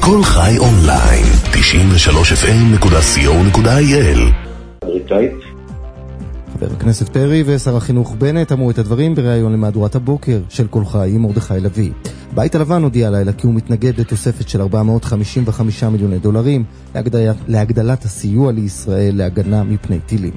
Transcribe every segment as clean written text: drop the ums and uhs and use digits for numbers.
כל חי אונליין, 93fm.co.il. אמריקאית. חבר הכנסת פרי ושר החינוך בנט אמרו את הדברים בריאיון למהדורת הבוקר של כל חי עם מרדכי לוי. בית הלבן הודיע לילה כי הוא מתנגד לתוספת של $455 מיליון להגדלת הסיוע לישראל להגנה מפני טילים.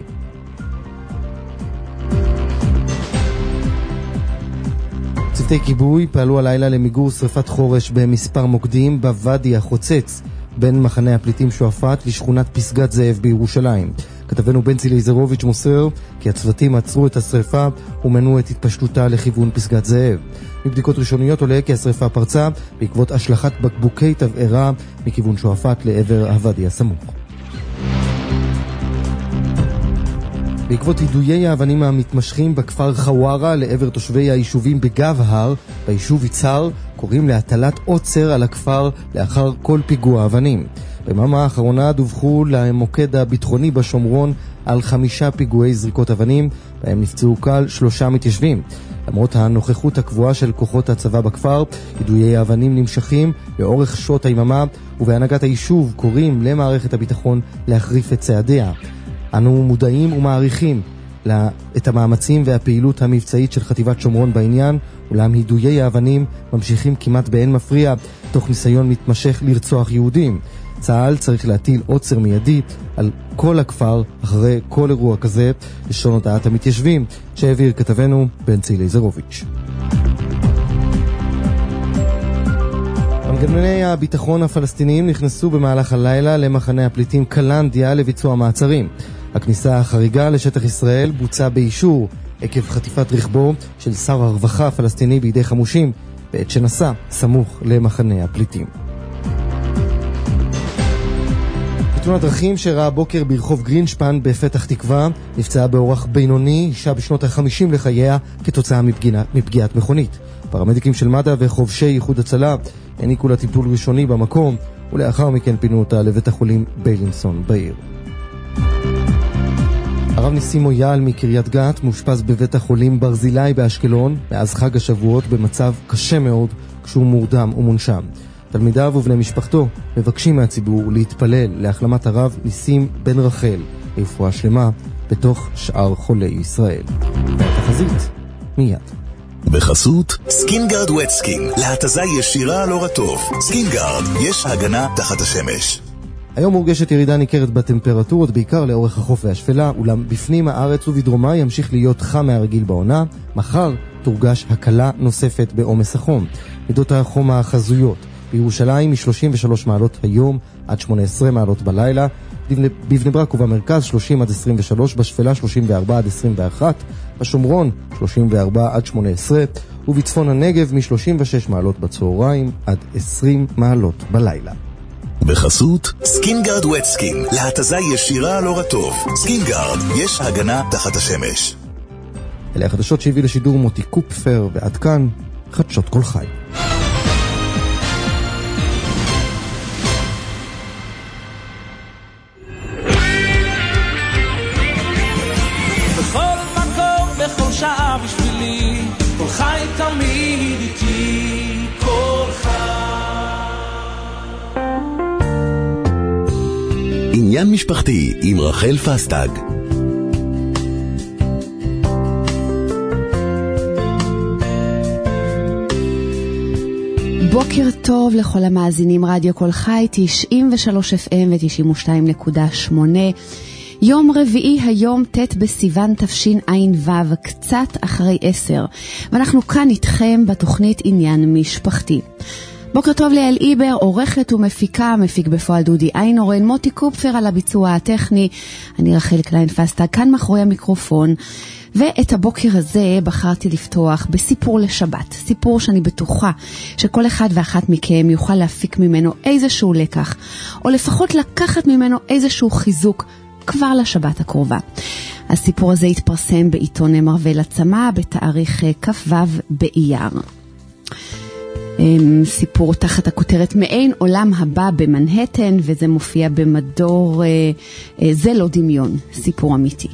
צוותי כיבוי פעלו הלילה למיגור שריפת חורש במספר מוקדים בוואדי החוצץ בין מחנה הפליטים שועפאט לשכונת פסגת זאב בירושלים. כתבנו בנצי ליזרוביץ' מוסר כי הצוותים עצרו את השריפה ומנעו את התפשטותה לכיוון פסגת זאב. מבדיקות ראשוניות עולה כי השריפה פרצה בעקבות השלכת בקבוקי תבערה מכיוון שועפאט לעבר הוואדי הסמוך. בעקבות יידויי האבנים המתמשכים בכפר חווארה לעבר תושבי היישובים בגב הר, ביישוב יצהר, קוראים להטלת עוצר על הכפר לאחר כל פיגוע אבנים. ביממה האחרונה דווחו למוקד הביטחוני בשומרון על 5 פיגועי זריקות אבנים, בהם נפצעו קל 3 מתיישבים. למרות הנוכחות הקבועה של כוחות הצבא בכפר, יידויי האבנים נמשכים לאורך שעות היממה, ובהנהגת היישוב קוראים למערכת הביטחון להחריף את צעדיה. אנו מודעים ומעריכים את המאמצים והפעילות המבצעית של חטיבת שומרון בעניין, אולם יידויי האבנים ממשיכים כמעט באין מפריע, תוך ניסיון מתמשך לרצוח יהודים. צה"ל צריך להטיל עוצר מיידי על כל הכפר אחרי כל אירוע כזה, לשון הודעת המתיישבים, שהעביר כתבנו בנצי ליזרוביץ'. מנגנוני הביטחון הפלסטיניים נכנסו במהלך הלילה למחנה הפליטים קלנדיה לביצוע מעצרים. הכניסה החריגה לשטח ישראל בוצעה באישור עקב חטיפת רכבו של שר הרווחה הפלסטיני בידי חמושים בעת שנסע סמוך למחנה הפליטים. בתאונת דרכים שראה בוקר ברחוב גרינשפן בפתח תקווה נפצעה באורח בינוני אישה בשנות ה-50 לחייה כתוצאה מפגיעת מכונית. פרמדיקים של מד"א וחובשי איחוד הצלה העניקו לה טיפול ראשוני במקום, ולאחר מכן פינו אותה לבית החולים ביילינסון בעיר. הרב ניסים מויאל מקריית גת מאושפז בבית החולים ברזילי באשקלון מאז חג השבועות במצב קשה מאוד כשהוא מורדם ומונשם. תלמידיו ובני משפחתו מבקשים מהציבור להתפלל להחלמת הרב ניסים בן רחל לרפואה שלמה בתוך שאר חולי ישראל. והתחזית מיד. בחסות סקינגרד ווט סקין, להתזה ישירה על אור הטוב. סקינגרד, יש הגנה תחת השמש. היום מורגשת ירידה ניכרת בטמפרטורות, בעיקר לאורך החוף והשפלה, אולם בפנים הארץ ובדרומה ימשיך להיות חם מהרגיל בעונה. מחר תורגש הקלה נוספת בעומס החום. מידות החום החזויות בירושלים מ-33 מעלות היום עד 18 מעלות בלילה, בבני ברק ובמרכז 30 עד 23, בשפלה 34 עד 21, בשומרון 34 עד 18, ובצפון הנגב מ-36 מעלות בצהריים עד 20 מעלות בלילה. בחסות סקינגרד ווט סקין, להתזה ישירה על אור הטוב. סקינגרד, יש הגנה תחת השמש. אלה החדשות שהביא לשידור מוטי קופפר, ועד כאן חדשות כל חי. בכל מקום, בכל שעה בשבילי, כל חי תמיד איתי, כל חי. עניין משפחתי עם רחל פסטג. בוקר טוב לכל המאזינים, רדיו כל חי 93 FM ו-92.8. יום רביעי היום ט' בסיוון תשע"ו, קצת אחרי 10, ואנחנו כאן איתכם בתוכנית עניין משפחתי. בוקר טוב ליאל איבר, עורכת ומפיקה, מפיק בפועל דודי איינורן, מוטי קופפר על הביצוע הטכני, אני רחל קליין פסטה, כאן מאחורי המיקרופון. ואת הבוקר הזה בחרתי לפתוח בסיפור לשבת, סיפור שאני בטוחה שכל אחד ואחת מכם יוכל להפיק ממנו איזשהו לקח, או לפחות לקחת ממנו איזשהו חיזוק כבר לשבת הקרובה. הסיפור הזה התפרסם בעיתון מרוויל עצמה בתאריך כ"ו באייר. סיפור תחת הכותרת מעין עולם הבא במנהטן, וזה מופיע במדור זה לא דמיון, סיפור אמיתי.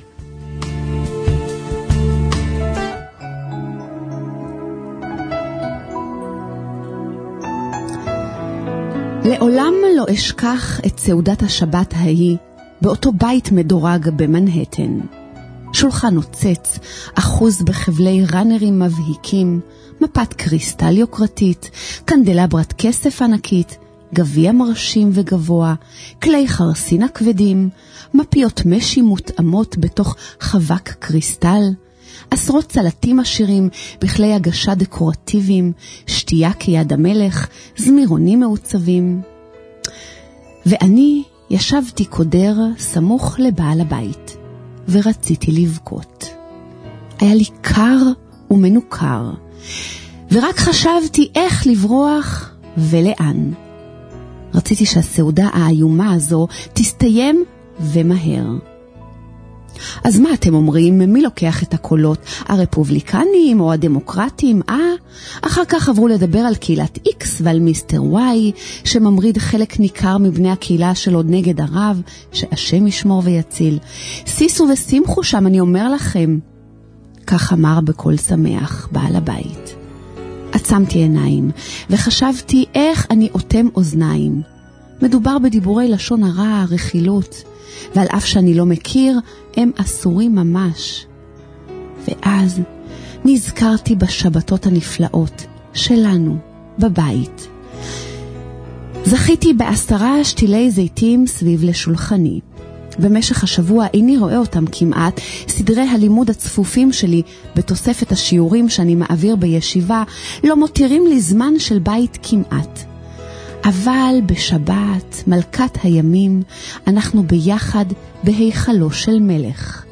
לעולם לא אשכח את סעודת השבת ההיא באותו בית מדורג במנהטן. שולחן נוצץ, אחוז בחבלי ראנרים מבהיקים, מפת קריסטל יוקרתית, קנדלברת כסף ענקית, גביע מרשים וגבוה, כלי חרסין הכבדים, מפיות משי מותאמות בתוך חבק קריסטל, עשרות צלטים עשירים בכלי הגשה דקורטיביים, שתייה כיד המלך, זמירונים מעוצבים. ואני ישבתי קודר סמוך לבעל הבית, ורציתי לבכות. היה לי קר ומנוכר, ורק חשבתי איך לברוח ולאן. רציתי שהסעודה האיומה הזו תסתיים ומהר. אז מה אתם אומרים? מי לוקח את הקולות? הרפובליקנים או הדמוקרטים? אחר כך עברו לדבר על קהילת X ועל מיסטר Y, שממריד חלק ניכר מבני הקהילה שלו נגד הרב, שהשם ישמור ויציל. סיסו ושימחו שם, אני אומר לכם. כך אמר בקול שמח בעל הבית. עצמתי עיניים וחשבתי איך אני אוטם אוזניים. מדובר בדיבורי לשון הרע, רכילות, ועל אף שאני לא מכיר, הם אסורים ממש. ואז נזכרתי בשבתות הנפלאות שלנו בבית. זכיתי ב10 שתילי זיתים סביב לשולחני. במשך השבוע איני רואה אותם כמעט. סדרי הלימוד הצפופים שלי בתוספת השיעורים שאני מעביר בישיבה לא מותירים לי זמן של בית כמעט. אבל בשבת, מלכת הימים, אנחנו ביחד בהיכלו של מלך.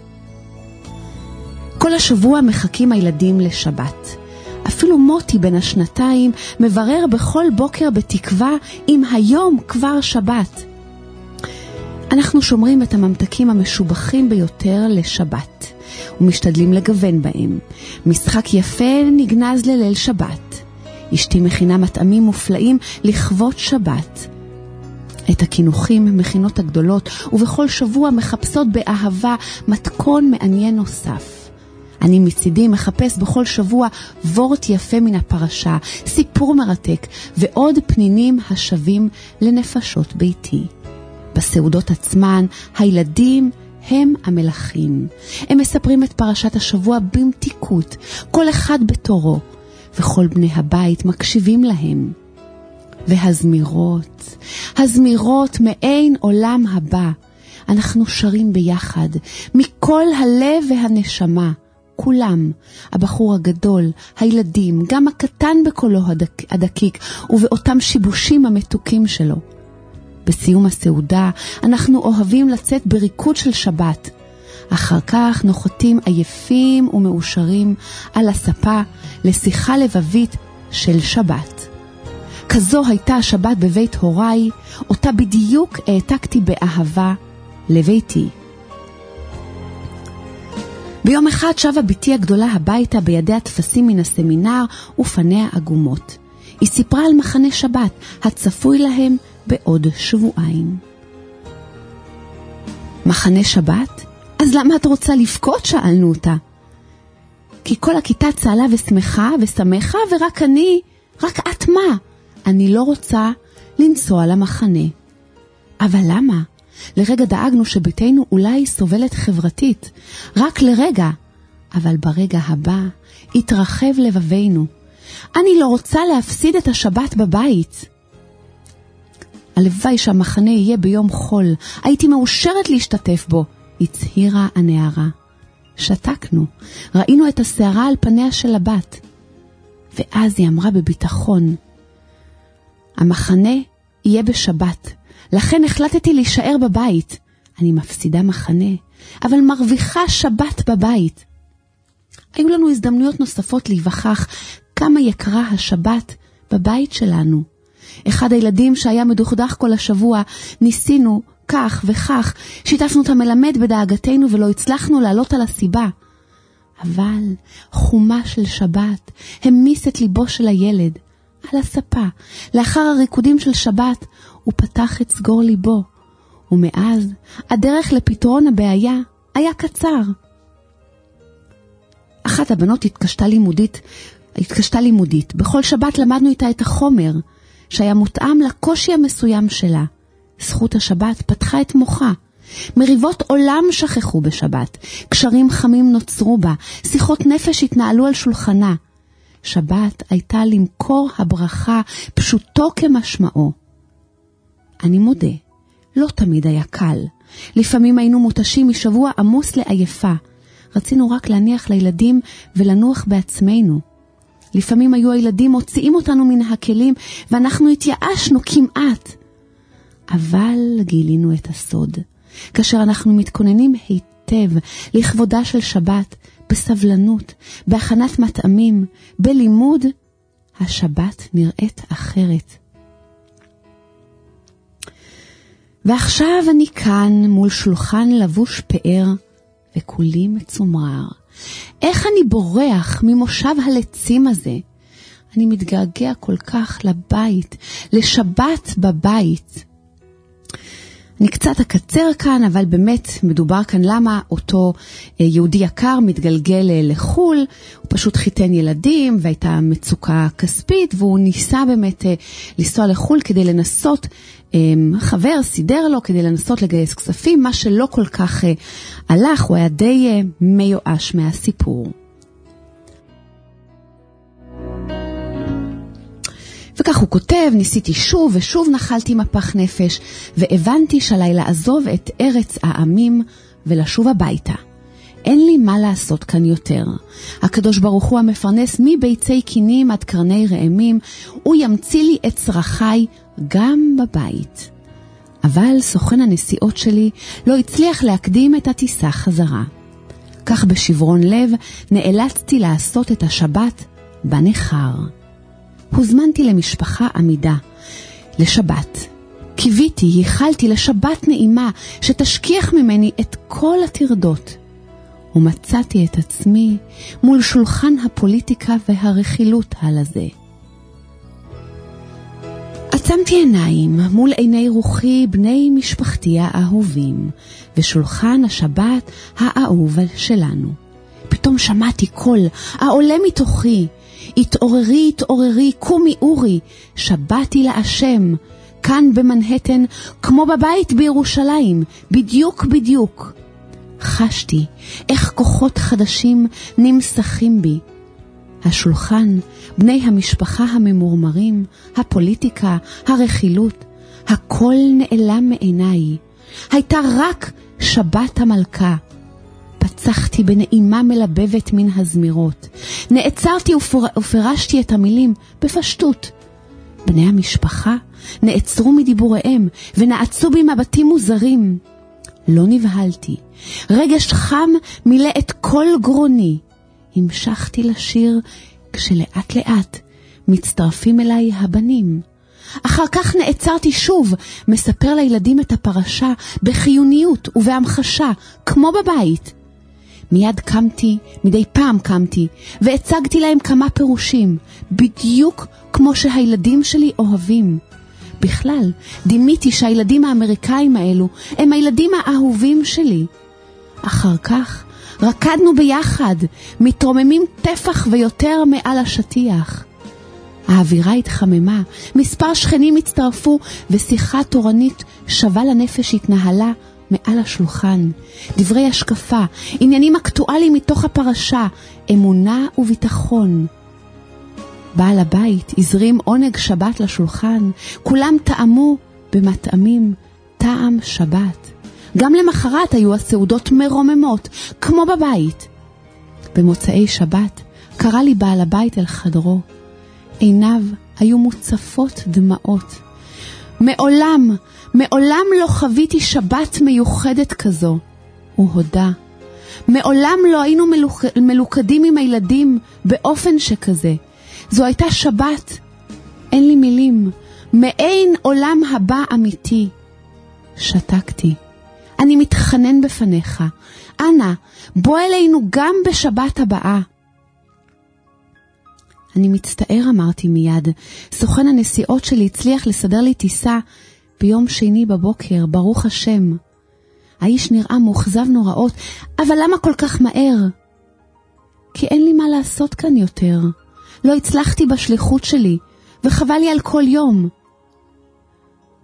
כל השבוע מחכים הילדים לשבת. אפילו מוטי בן השנתיים מברר בכל בוקר בתקווה אם היום כבר שבת. אנחנו שומרים את הממתקים המשובחים ביותר לשבת, ומשתדלים לגוון בהם. משחק יפה נגנז לליל שבת. אשתי מכינה מטעמים מופלאים לכבוד שבת. את הכינוחים מכינות הגדולות, ובכל שבוע מחפשות באהבה מתכון מעניין נוסף. אני מצידי מחפש בכל שבוע וורט יפה מן הפרשה, סיפור מרתק, ועוד פנינים השווים לנפשות ביתי. בסעודות עצמן, הילדים הם המלכים. הם מספרים את פרשת השבוע במתיקות, כל אחד בתורו, וכל בני הבית מקשיבים להם. והזמירות, הזמירות מעין עולם הבא, אנחנו שרים ביחד, מכל הלב והנשמה, כולם, הבחור הגדול, הילדים, גם הקטן בקולו הדקיק, ובאותם שיבושים המתוקים שלו. בסיום הסעודה אנחנו אוהבים לצאת בריקוד של שבת. אחר כך נוחתים עייפים ומאושרים על הספה לשיחה לבבית של שבת. כזו הייתה השבת בבית הוריי, אותה בדיוק העתקתי באהבה לביתי. ביום אחד שבה ביתי הגדולה הביתה בידי תפסים מן הסמינר ופניה עגומות. היא סיפרה על מחנה שבת הצפוי להם בעוד שבועיים. מחנה שבת? אז למה את רוצה לבכות? שאלנו אותה. כי כל הכיתה צהלה ושמחה ושמחה, ורק אני, רק את מה? אני לא רוצה לנסוע למחנה. אבל למה? לרגע דאגנו שביתנו אולי סובלת חברתית. רק לרגע. אבל ברגע הבא התרחב לבבינו. אני לא רוצה להפסיד את השבת בבית. הלוואי שהמחנה יהיה ביום חול. הייתי מאושרת להשתתף בו, הצהירה הנערה. שתקנו. ראינו את השערה על פניה של הבת. ואז היא אמרה בביטחון, המחנה יהיה בשבת. לכן החלטתי להישאר בבית. אני מפסידה מחנה, אבל מרוויחה שבת בבית. היו לנו הזדמנויות נוספות להיווכח כמה יקרה השבת בבית שלנו. אחד הילדים שהיה מדוכדך כל השבוע, ניסינו כך וכך, שיתפנו את המלמד בדאגתנו ולא הצלחנו לעלות על הסיבה. אבל חומה של שבת המיס את ליבו של הילד על הספה. לאחר הריקודים של שבת הוא פתח את סגור ליבו, ומאז הדרך לפתרון הבעיה היה קצר. אחת הבנות התקשתה לימודית. בכל שבת למדנו איתה את החומר. שהיה מותאם לקושי המסוים שלה. זכות השבת פתחה את מוחה. מריבות עולם שכחו בשבת, קשרים חמים נוצרו בה, שיחות נפש התנהלו על שולחנה. שבת הייתה למקור הברכה, פשוטו כמשמעו. אני מודה, לא תמיד היה קל. לפעמים היינו מותשים משבוע עמוס לעייפה. רצינו רק להניח לילדים ולנוח בעצמנו. לפעמים היו הילדים מוציאים אותנו מן הכלים, ואנחנו התייאשנו כמעט. אבל גילינו את הסוד. כאשר אנחנו מתכוננים היטב לכבודה של שבת, בסבלנות, בהכנת מטעמים, בלימוד, השבת נראית אחרת. ועכשיו אני כאן מול שולחן לבוש פאר וכולי מצומרר. איך אני בורח ממושב הלצים הזה? אני מתגעגע כל כך לבית, לשבת בבית. אני קצת אקצר כאן, אבל באמת מדובר כאן למה אותו יהודי יקר מתגלגל לחול, הוא פשוט חיתן ילדים והייתה מצוקה כספית, והוא ניסה באמת לנסוע לחול כדי לנסות, חבר סידר לו כדי לנסות לגייס כספים, מה שלא כל כך הלך, הוא היה די מיואש מהסיפור. וכך הוא כותב, ניסיתי שוב ושוב נחלתי מפח נפש, והבנתי שעליי לעזוב את ארץ העמים ולשוב הביתה. אין לי מה לעשות כאן יותר. הקדוש ברוך הוא המפרנס מביצי קינים עד קרני רעמים, הוא ימציא לי את צרכיי גם בבית. אבל סוכן הנסיעות שלי לא הצליח להקדים את הטיסה חזרה. כך בשברון לב נאלצתי לעשות את השבת בנחר. הוזמנתי למשפחה עמידה, לשבת. קיוויתי, ייחלתי לשבת נעימה שתשכיח ממני את כל הטרדות. ומצאתי את עצמי מול שולחן הפוליטיקה והרכילות הלזה. עצמתי עיניים מול עיני רוחי בני משפחתי האהובים, ושולחן השבת האהוב שלנו. פתאום שמעתי קול העולה מתוכי, התעוררי, התעוררי, קומי אורי, שבתי להשם, כאן במנהטן, כמו בבית בירושלים, בדיוק בדיוק. חשתי איך כוחות חדשים נמסכים בי. השולחן, בני המשפחה הממורמרים, הפוליטיקה, הרכילות, הכל נעלם מעיניי. הייתה רק שבת המלכה. פצחתי בנעימה מלבבת מן הזמירות. נעצרתי ופרשתי את המילים בפשטות. בני המשפחה נעצרו מדיבוריהם ונעצו בי מבטים מוזרים. לא נבהלתי. רגש חם מילא את כל גרוני. המשכתי לשיר כשלאט לאט מצטרפים אליי הבנים. אחר כך נעצרתי שוב, מספר לילדים את הפרשה בחיוניות ובהמחשה, כמו בבית. מיד קמתי, מדי פעם קמתי, והצגתי להם כמה פירושים, בדיוק כמו שהילדים שלי אוהבים. בכלל, דימיתי שהילדים האמריקאים האלו הם הילדים האהובים שלי. אחר כך רקדנו ביחד, מתרוממים טפח ויותר מעל השטיח. האווירה התחממה, מספר שכנים הצטרפו, ושיחה תורנית שווה לנפש התנהלה מעל השולחן. דברי השקפה, עניינים אקטואליים מתוך הפרשה, אמונה וביטחון. בעל הבית הזרים עונג שבת לשולחן, כולם טעמו במטעמים טעם שבת. גם למחרת היו הסעודות מרוממות, כמו בבית. במוצאי שבת קרא לי בעל הבית אל חדרו. עיניו היו מוצפות דמעות. מעולם לא חוויתי שבת מיוחדת כזו. הוא הודה. מעולם לא היינו מלוכדים עם הילדים באופן שכזה. זו הייתה שבת. אין לי מילים. מעין עולם הבא אמיתי. שתקתי. אני מתחנן בפניך. אנא, בוא אלינו גם בשבת הבאה. אני מצטער, אמרתי מיד. סוכן הנסיעות שלי הצליח לסדר לי טיסה ביום שני בבוקר, ברוך השם. האיש נראה מוחזב נוראות, אבל למה כל כך מהר? כי אין לי מה לעשות כאן יותר. לא הצלחתי בשליחות שלי, וחבל לי על כל יום.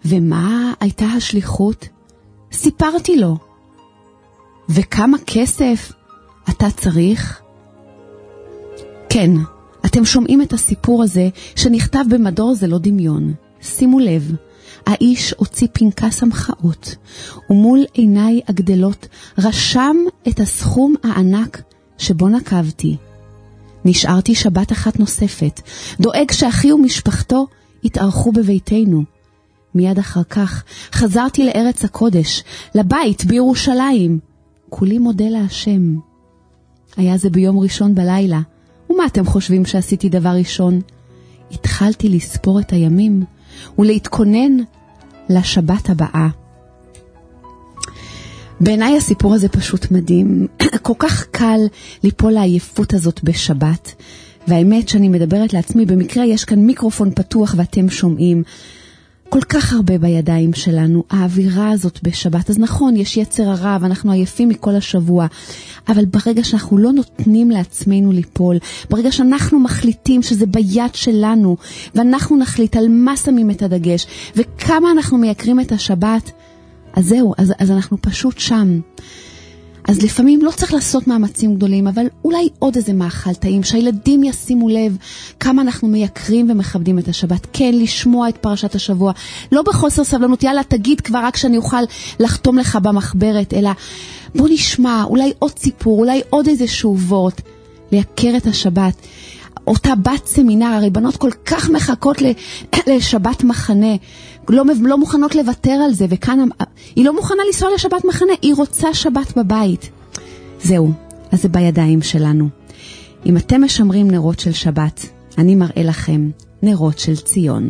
ומה הייתה השליחות? סיפרתי לו. וכמה כסף אתה צריך? כן, אתם שומעים את הסיפור הזה שנכתב במדור זה לא דמיון. שימו לב, האיש הוציא פנקס המחאות, ומול עיניי הגדלות רשם את הסכום הענק שבו נקבתי. נשארתי שבת אחת נוספת, דואג שאחי ומשפחתו התארחו בביתנו. מיד אחר כך חזרתי לארץ הקודש, לבית בירושלים. כולי מודה להשם. היה זה ביום ראשון בלילה, ומה אתם חושבים שעשיתי דבר ראשון? התחלתי לספור את הימים ולהתכונן לשבת הבאה. בעיניי הסיפור הזה פשוט מדהים. כל כך קל ליפול לעייפות הזאת בשבת. והאמת שאני מדברת לעצמי, במקרה יש כאן מיקרופון פתוח ואתם שומעים. כל כך הרבה בידיים שלנו, האווירה הזאת בשבת. אז נכון, יש יצר הרע ואנחנו עייפים מכל השבוע. אבל ברגע שאנחנו לא נותנים לעצמנו ליפול, ברגע שאנחנו מחליטים שזה ביד שלנו, ואנחנו נחליט על מה שמים את הדגש, וכמה אנחנו מייקרים את השבת, אז זהו, אז אנחנו פשוט שם. אז לפעמים לא צריך לעשות מאמצים גדולים, אבל אולי עוד איזה מאכל טעים, שהילדים ישימו לב כמה אנחנו מייקרים ומכבדים את השבת. כן, לשמוע את פרשת השבוע, לא בחוסר סבלנות, יאללה תגיד כבר רק שאני אוכל לחתום לך במחברת, אלא בוא נשמע, אולי עוד סיפור, אולי עוד איזשהו וורט, לייקר את השבת. אותה בת סמינר, הרי בנות כל כך מחכות לשבת מחנה, לא מוכנות לוותר על זה, וכאן היא לא מוכנה לנסוע לשבת מחנה, היא רוצה שבת בבית. זהו, אז זה בידיים שלנו. אם אתם משמרים נרות של שבת, אני מראה לכם נרות של ציון.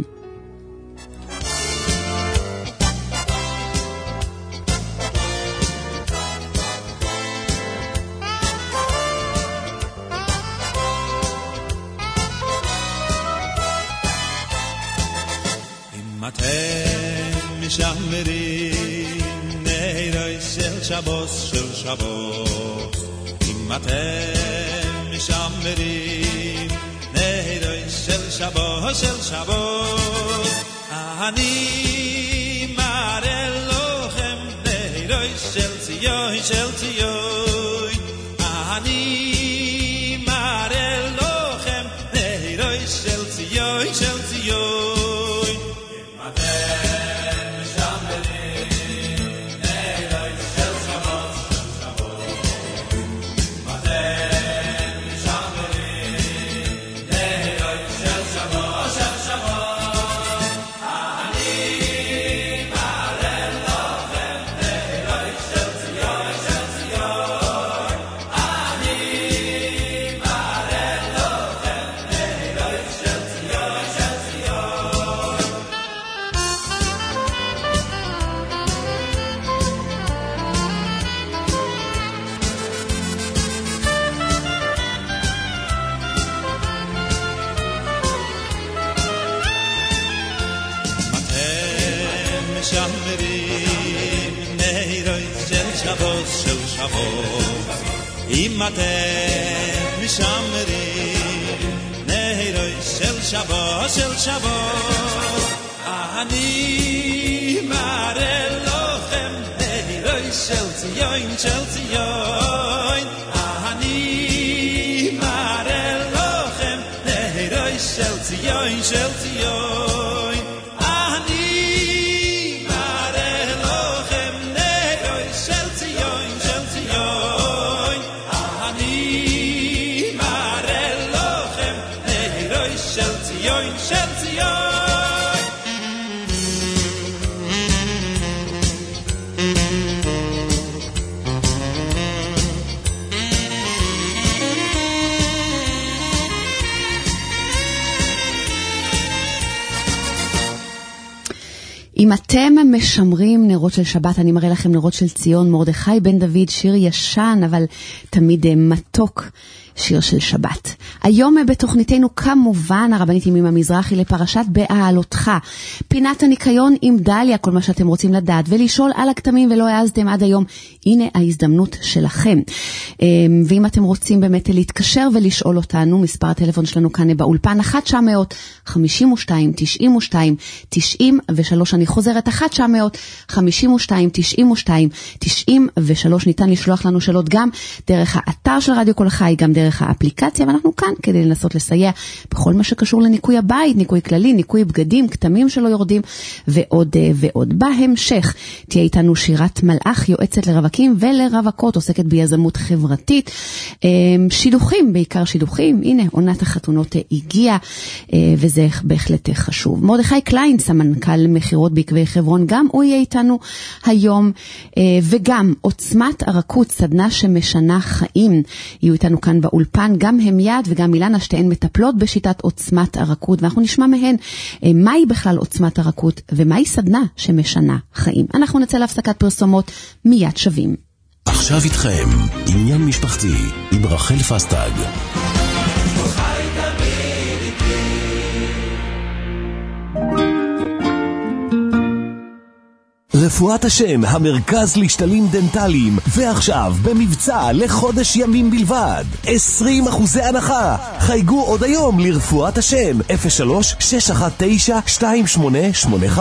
משמרים נהירי של שבוס של שבוס. אם אתם משמרים נהירי של שבוס של שבוס, אני מראה לכם נהירי של ציון של ציון. אני מראה לכם נהירי של ציון של ציון. אם אתם משמרים נהירי של שבוע של שבוע, אני מראה לכם נהירי של ציון של ציון. אני מראה לכם נהירי של ציון של ציון. אם אתם משמרים נרות של שבת, אני מראה לכם נרות של ציון, מרדכי בן דוד, שיר ישן אבל תמיד מתוק, שיר של שבת. היום בתוכניתנו כמובן הרבנית ימימה מזרחי לפרשת בהעלותך, פינת הניקיון עם דליה, כל מה שאתם רוצים לדעת ולשאול על הכתמים ולא העזתם עד היום, הנה ההזדמנות שלכם. ואם אתם רוצים באמת להתקשר ולשאול אותנו, מספר הטלפון שלנו כאן באולפן 1-900-52-92-93. אני חוזרת 1-900-52-92-93. ניתן לשלוח לנו שאלות גם דרך האתר של רדיו כל חי, גם דרך האפליקציה, ואנחנו כאן כדי לנסות לסייע בכל מה שקשור לניקוי הבית, ניקוי כללי, ניקוי בגדים, כתמים שלא יורדים, ועוד ועוד. בהמשך תהיה איתנו שירת מלאך, יועצת לרווקים ולרווקות, עוסקת ביזמות חברתית, שידוכים, בעיקר שידוכים. הנה, עונת החתונות הגיעה, וזה בהחלט חשוב. מרדכי קליין, סמנכ"ל מחירות בעקבי חברון, גם הוא יהיה איתנו היום, וגם עוצמת הרכות, סדנה שמשנה חיים, יהיו איתנו כאן באולפן, גם הם יד וגם אילנה, שתיהן מטפלות בשיטת עוצמת הרכות, ואנחנו נשמע מהן מהי בכלל עוצמת הרכות, ומהי סדנה שמשנה חיים. אנחנו נצא להפסקת פרסומות, מיד שווים. עכשיו איתכם, עניין משפחתי, עם רחל פסטג. רפואת השם, המרכז לשתלים דנטליים, ועכשיו במבצע לחודש ימים בלבד, 20% הנחה. חייגו עוד היום לרפואת השם, 03-619-2885.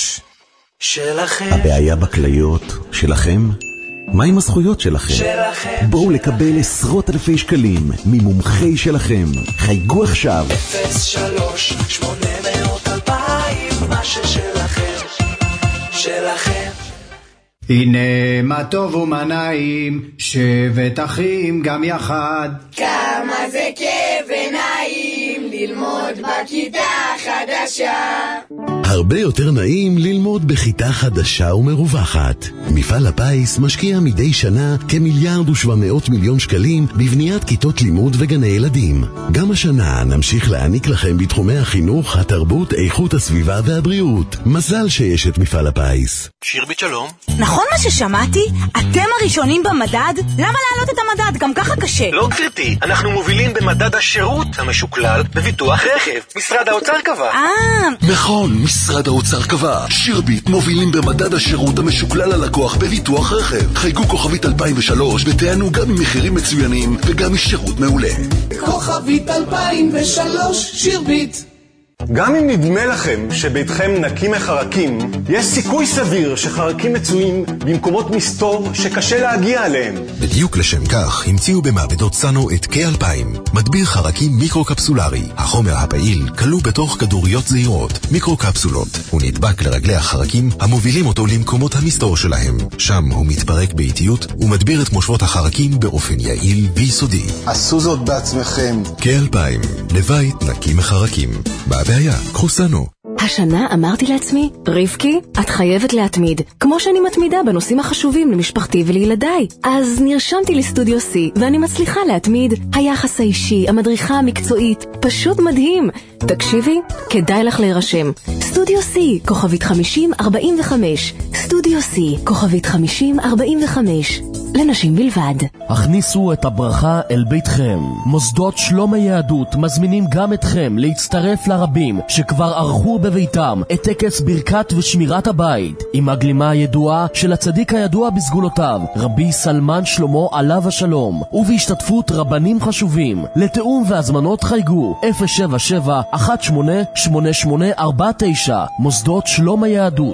שלכם. הבעיה בכליות שלכם? מה עם הזכויות שלכם? שלכם. בואו לקבל עשרות אלפי שקלים ממומחי שלכם. חייגו עכשיו. 03-800-2000, מה ששלכם. שלכם. הנה מה טוב ומה נעים, שבת אחים גם יחד. כמה זה כיף ונעים ללמוד בכיתה חדשה. הרבה יותר נעים ללמוד בכיתה חדשה ומרווחת. מפעל הפיס משקיע מדי שנה כ1,700 מיליון שקלים בבניית כיתות לימוד וגני ילדים. גם השנה נמשיך להעניק לכם בתחומי החינוך, התרבות, איכות הסביבה והבריאות. מזל שיש את מפעל הפיס. שירבית שלום. נכון מה ששמעתי? אתם הראשונים במדד? למה להעלות את המדד? גם ככה קשה. לא גברתי, אנחנו מובילים במדד השירות המשוקלל בביטוח רכב. משרד האוצר קבע. נכון, משרד האוצר קבע. שירבית מובילים במדד השירות המשוקלל ללקוח בביטוח רכב. חייגו כוכבית 2003 ותענו גם ממחירים מצוינים וגם משירות מעולה. כוכבית 2003 שירבית. גם אם נדמה לכם שביתכם נקי מחרקים, יש סיכוי סביר שחרקים מצויים במקומות מסתור שקשה להגיע אליהם. בדיוק לשם כך המציאו במעבדות סאנו את K2000, מדביר חרקים מיקרו-קפסולרי. החומר הפעיל כלוא בתוך כדוריות זעירות, מיקרו-קפסולות. הוא נדבק לרגלי החרקים המובילים אותו למקומות המסתור שלהם. שם הוא מתפרק באיטיות ומדביר את מושבות החרקים באופן יעיל ויסודי. עשו זאת בעצמכם. K2000, לבית נקי מחרקים. בעיה, קחו סאנו. השנה אמרתי לעצמי, רבקי, את חייבת להתמיד, כמו שאני מתמידה בנושאים החשובים למשפחתי ולילדיי. אז נרשמתי לסטודיו C, ואני מצליחה להתמיד. היחס האישי, המדריכה המקצועית, פשוט מדהים. תקשיבי, כדאי לך להירשם. סטודיו C, כוכבית 5045. סטודיו C, כוכבית 5045. לנשים בלבד. הכניסו את הברכה אל ביתכם. מוסדות שלום היהדות מזמינים גם אתכם להצטרף לרבים שכבר ערכו בביתם את טקס ברכת ושמירת הבית עם הגלימה הידועה של הצדיק הידוע בסגולותיו, רבי סלמן שלמה עליו השלום, ובהשתתפות רבנים חשובים. לתאום והזמנות חייגו 077-188849. מוסדות שלום היהדות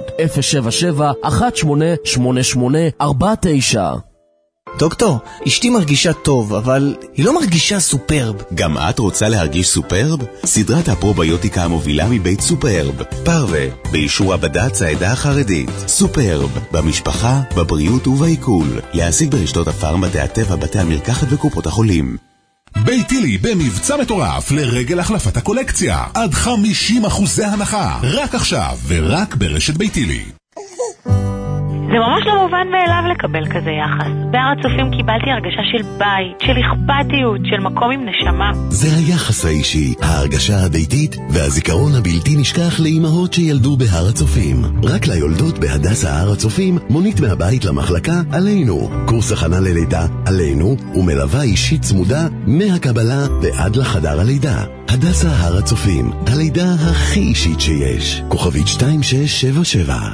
077-188849. דוקטור, אשתי מרגישה טוב, אבל היא לא מרגישה סופרב. גם את רוצה להרגיש סופרב? סדרת הפרוביוטיקה המובילה מבית סופרב. פרווה, באישור הבד"ץ העדה החרדית. סופרב, במשפחה, בבריאות ובעיכול. להשיג ברשתות הפארם, בתי הטבע, בתי המרקחת וקופות החולים. ביתילי במבצע מטורף לרגל החלפת הקולקציה. עד 50% הנחה. רק עכשיו ורק ברשת ביתילי. זה ממש לא מובן מאליו לקבל כזה יחס. בהר הצופים קיבלתי הרגשה של בית, של אכפתיות, של מקום עם נשמה. זה היחס האישי, ההרגשה הביתית והזיכרון הבלתי נשכח לאימהות שילדו בהר הצופים. רק ליולדות בהדסה הר הצופים מונית מהבית למחלקה עלינו. קורס הכנה ללידה עלינו ומלווה אישית צמודה מהקבלה ועד לחדר הלידה. הדסה הר הצופים, הלידה הכי אישית שיש. כוכבית 2677.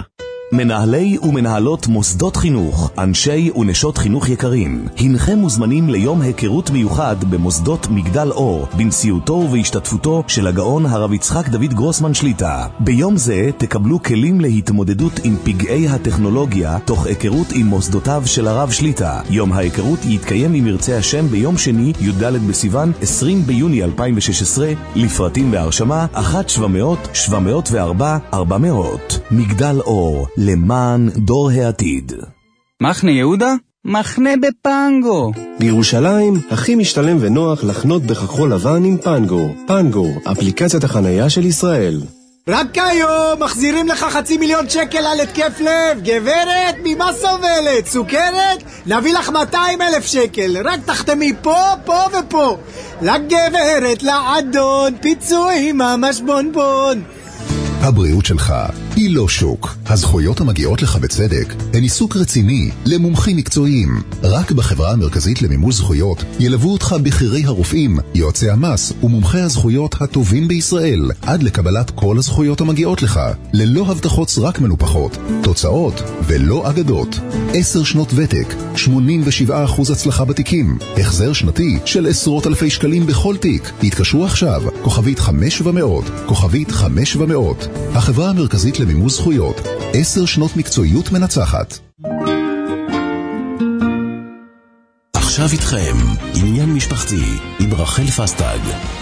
מנהלי ומנהלות מוסדות חינוך, אנשי ונשות חינוך יקרים, הנכם מוזמנים ליום היכרות מיוחד במוסדות מגדל אור, בנשיאותו ובהשתתפותו של הגאון הרב יצחק דוד גרוסמן שליטה. ביום זה תקבלו כלים להתמודדות עם פגעי הטכנולוגיה, תוך היכרות עם מוסדותיו של הרב שליטה. יום ההיכרות יתקיים אם ירצה השם ביום שני, י"ד בסיוון, 20 ביוני 2016, לפרטים והרשמה 1-700-704-400. מגדל אור, למען דור העתיד. מחנה יהודה? מחנה בפנגו. בירושלים הכי משתלם ונוח לחנות בכחול לבן עם פנגו. פנגו, אפליקציית החנייה של ישראל. רק היום מחזירים לך 500,000 שקל על התקף לב. גברת, ממה סובלת? סוכרת? נביא לך 200,000 שקל. רק תחתמי פה, פה ופה. לגברת, לעדון, פיצוי ממש בונבון. הבריאות שלך היא לא שוק. הזכויות המגיעות לך בצדק הן עיסוק רציני למומחים מקצועיים. רק בחברה המרכזית למימוש זכויות ילוו אותך בכירי הרופאים, יועצי המס ומומחי הזכויות הטובים בישראל, עד לקבלת כל הזכויות המגיעות לך, ללא הבטחות סרק מנופחות, תוצאות ולא אגדות. 10 שנות ותק, 87% הצלחה בתיקים, החזר שנתי של עשרות אלפי שקלים בכל תיק. התקשרו עכשיו, כוכבית 5700, כוכבית 5700. החברה המרכזית למימוש זכויות, 10 שנות מקצועיות מנצחת. עכשיו איתכם, עניין משפחתי עם רחל פסטג.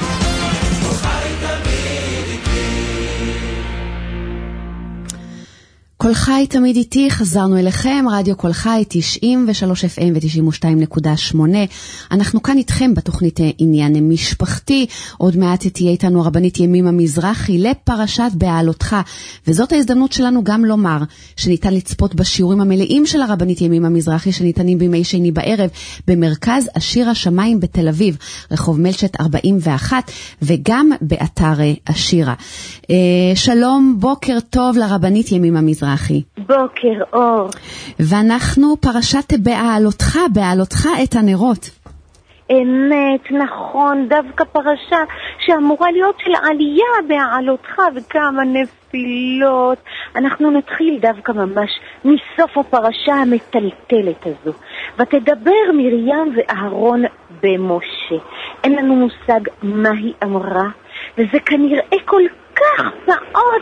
כל חי תמיד איתי, חזרנו אליכם, רדיו כל חי, 93 FM ו-92.8. אנחנו כאן איתכם בתוכנית עניין משפחתי. עוד מעט תהיה איתנו הרבנית ימימה מזרחי לפרשת בעלותך, וזאת ההזדמנות שלנו גם לומר שניתן לצפות בשיעורים המלאים של הרבנית ימימה מזרחי, שניתנים בימי שני בערב במרכז השיר השמיים בתל אביב, רחוב מלשט 41, וגם באתר השירה. שלום, בוקר טוב לרבנית ימימה מזרחי. בוקר אור. ואנחנו פרשת בעלותך את הנרות. אמת, נכון, דווקא פרשה שאמורה להיות של עלייה בעלותך וכמה נפילות. אנחנו נתחיל דווקא ממש מסוף הפרשה המטלטלת הזו. ותדבר מרים ואהרון במשה. אין לנו מושג מה היא אמרה, וזה כנראה כל כך פעוט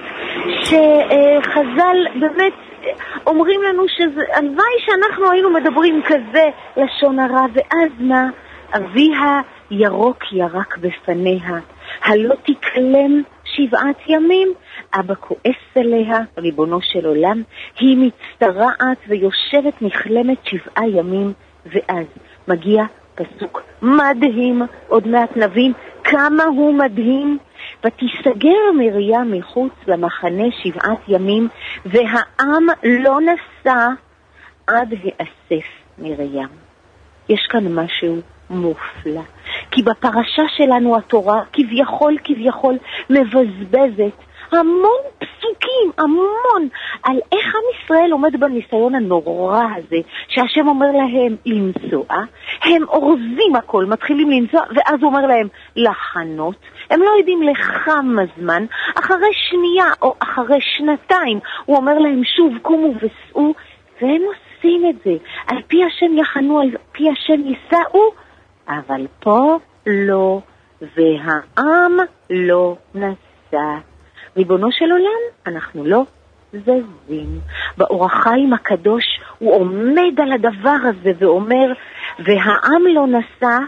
שחז"ל באמת אומרים לנו שהלוואי שאנחנו היינו מדברים כזה לשון הרע. ואז מה? אביה ירוק ירק בפניה, הלא תקלם 7 ימים. אבא כועס עליה, ריבונו של עולם, היא מצטרעת ויושבת נכלמת 7 ימים. ואז מגיע פסוק מדהים, עוד מעט נבין כמה הוא מדהים. ותסגר מרים מחוץ למחנה 7 ימים, והעם לא נסע עד האסף מרים. יש כאן משהו מופלא, כי בפרשה שלנו התורה כביכול מבזבזת המון פסוקים, המון, על איך עם ישראל עומד בניסיון הנורא הזה, שהשם אומר להם לנסוע, הם אורזים הכל, מתחילים לנסוע, ואז הוא אומר להם לחנות, הם לא יודעים לכמה זמן, אחרי שנייה או אחרי 2 הוא אומר להם שוב קומו וסעו, והם עושים את זה, על פי השם יחנו, על פי השם ייסעו, אבל פה לא, והעם לא נסע. ריבונו של עולם, אנחנו לא זזים. באור החיים הקדוש הוא עומד על הדבר הזה ואומר, והעם לא נסע,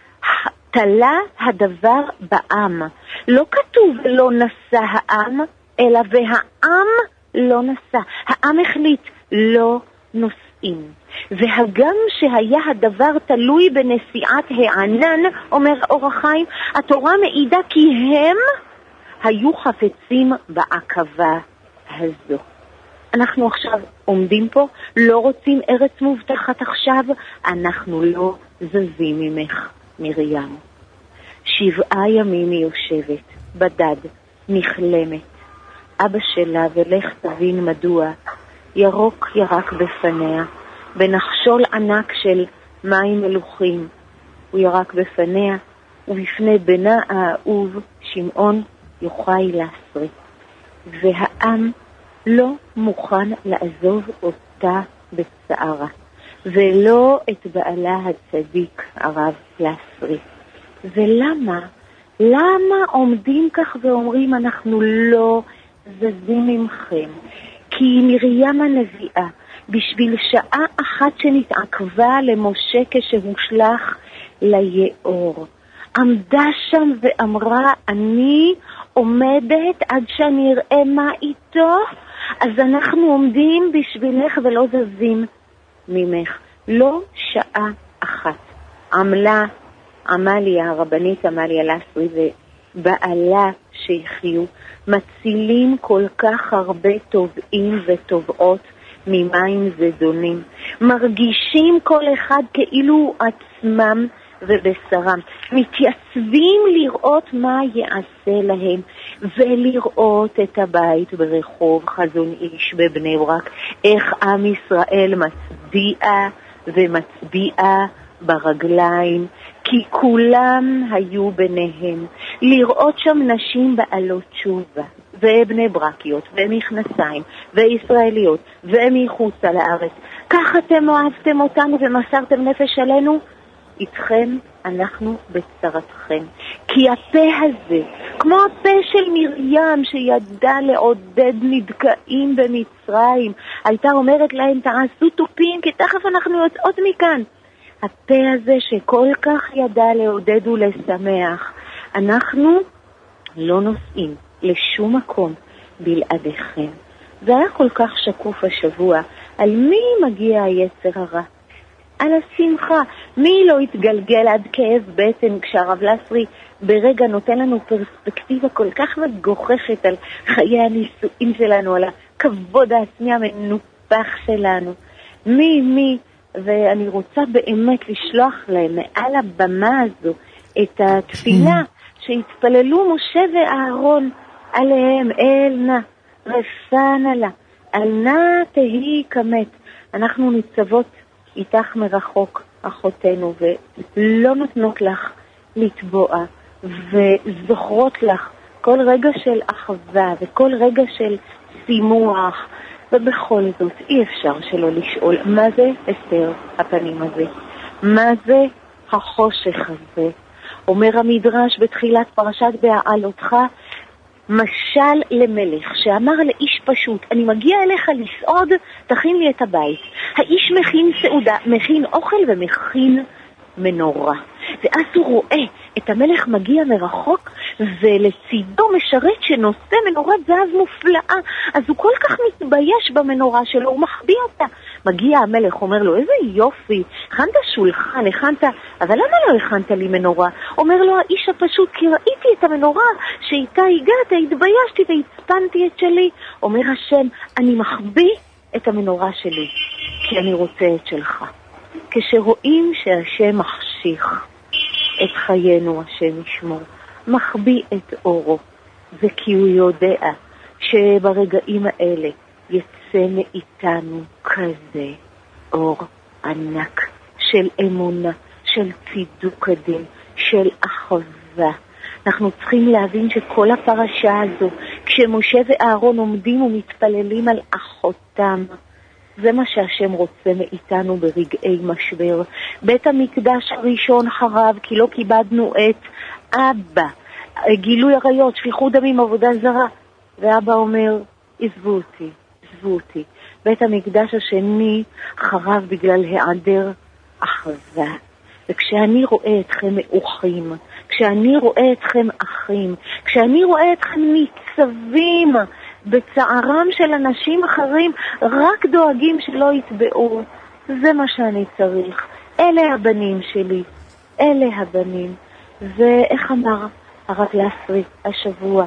תלה הדבר בעם. לא כתוב לא נסע העם, אלא והעם לא נסע. העם החליט לא נוסעים. והגם שהיה הדבר תלוי בנסיעת הענן, אומר אור החיים, התורה מעידה כי הם היו חפצים בעקבה הזו. אנחנו עכשיו עומדים פה, לא רוצים ארץ מובטחת עכשיו, אנחנו לא זזים ממך מרים. 7 ימים היא יושבת, בדד, נכלמת. אבא שלה, ולך תבין מדוע, ירוק ירק בפניה, בנחשול ענק של מים מלוכים. הוא ירק בפניה, ובפני בנה האהוב, שמעון יוחאי לעשרי. והעם לא מוכן לעזוב אותה בצערה, ולא את בעלה הצדיק הרב לסרי. ולמה? למה עומדים כך ואומרים אנחנו לא זזים ממכם? כי מרים הנביאה, בשביל שעה אחת שנתעכבה למשה כשהושלח ליאור, עמדה שם ואמרה, אני עומדת עד שאני אראה מה איתו, אז אנחנו עומדים בשבילך ולא זזים ממך. לא שעה אחת. עמליה, הרבנית עמליה לסרי ובעלה שיחיו, מצילים כל כך הרבה טובעים וטובעות ממים זדונים. מרגישים כל אחד כאילו עצמם ובשרם. מתייצבים לראות מה יעשה להם, ולראות את הבית ברחוב חזון איש בבני ברק, איך עם ישראל מצביע ברגליים, כי כולם היו ביניהם. לראות שם נשים בעלות תשובה, ובני ברקיות, ומכנסיים, וישראליות, ומחוצה לארץ. כך אתם אוהבתם אותנו ומסרתם נפש עלינו? איתכם אנחנו בצרתכם. כי הפה הזה, כמו הפה של מרים שידע לעודד נדכאים במצרים, הייתה אומרת להם תעשו טופים כי תכף אנחנו יוצאות מכאן. הפה הזה שכל כך ידע לעודד ולשמח, אנחנו לא נוסעים לשום מקום בלעדיכם. זה היה כל כך שקוף השבוע. על מי מגיע היצר הרע? על השמחה. מי לא התגלגל עד כאב בטן כשהרב לסרי ברגע נותן לנו פרספקטיבה כל כך מגוחכת על חיי הנישואים שלנו, על הכבוד העצמי המנופח שלנו. מי ואני רוצה באמת לשלוח להם מעל הבמה הזו את התפילה שהתפללו משה ואהרון עליהם, אל נא רפנה לה, אל נא תהי כמת. אנחנו ניצבות איתך מרחוק, אחותנו, ולא נותנות לך לטבוע, וזוכרות לך כל רגע של אחווה וכל רגע של שימוח. ובכל זאת אי אפשר שלא לשאול, מה זה הסתר הפנים הזה? מה זה החושך הזה? אומר המדרש בתחילת פרשת בהעלותך, משל למלך שאמר לאיש פשוט, אני מגיע אליך לסעוד, תכין לי את הבית. האיש מכין סעודה, מכין אוכל ומכין מנורה. ואז הוא רואה את המלך מגיע מרחוק, ולצידו משרת שנושא מנורת זהב מופלאה. אז הוא כל כך מתבייש במנורה שלו, הוא מחביא אותה. מגיע המלך, אומר לו, איזה יופי, הכנת שולחן, אבל למה לא הכנת לי מנורה? אומר לו האיש הפשוט, כי ראיתי את המנורה שאיתה הגעת, התביישתי והצפנתי את שלי. אומר השם, אני מחביא את המנורה שלי, כי אני רוצה את שלך. כשרואים שהשם מחשיך את חיינו, השם ישמור, מחביא את אורו, זה כי הוא יודע שברגעים האלה יצא מאיתנו כזה אור ענק של אמונה, של צידוק הדין, של אחווה. אנחנו צריכים להבין שכל הפרשה הזו, כשמשה ואהרון עומדים ומתפללים על אחותם, זה מה שהשם רוצה מאיתנו ברגעי משבר. בית המקדש הראשון חרב כי לא כיבדנו את אבא. גילוי עריות, שפיכות דמים, עבודה זרה. ואבא אומר, עזבו אותי. בית המקדש השני חרב בגלל היעדר אחווה. וכשאני רואה אתכם מאוחים, כשאני רואה אתכם אחים, כשאני רואה אתכם ניצבים בצערם של אנשים אחרים, רק דואגים שלא יתבעו, זה מה שאני צריך. אלה הבנים שלי, אלה הבנים. ואיך אמר הרב לסרי השבוע,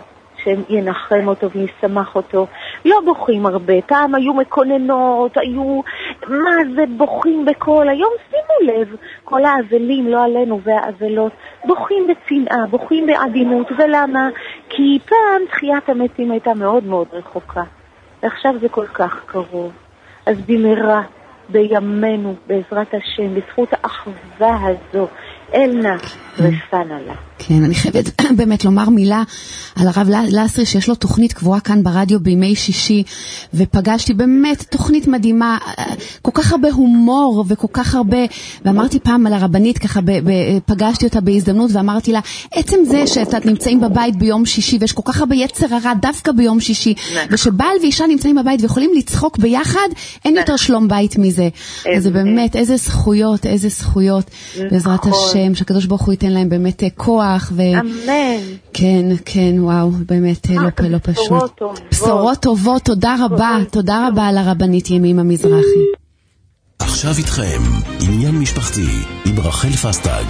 שינחם אותו וישמח אותו, לא בוכים הרבה. פעם היו מקוננות, היו מה זה בוכים בכל. היום שימו לב, כל האבלים, לא עלינו והאבלות, בוכים בצנעה, בוכים בעדינות. ולמה? כי פעם תחיית המתים הייתה מאוד מאוד רחוקה, ועכשיו זה כל כך קרוב. אז במהרה בימינו, בעזרת השם, בזכות האחווה הזו, אלנה רפנלה. כן, אני חייבת באמת לומר מילה על הרב לסרי, שיש לו תוכנית קבועה כאן ברדיו בימי שישי, ופגשתי באמת תוכנית מדהימה, כל כך הרבה הומור וכל כך הרבה, ואמרתי פעם על הרבנית, ככה פגשתי אותה בהזדמנות ואמרתי לה, עצם זה שאתם נמצאים בבית ביום שישי, ויש כל כך הרבה יצר הרע דווקא ביום שישי, ושבעל ואישה נמצאים בבית ויכולים לצחוק ביחד, אין יותר שלום בית מזה. אז זה באמת, איזה זכויות, בעזרת השם, שהקדוש ברוך הוא ייתן להם באמת כוח. אמן. כן, וואו, באמת לא פשוט. בשורות טובות, תודה רבה על הרבנית ימימה מזרחי. עכשיו איתכם, עניין משפחתי, עם רחל פסטג.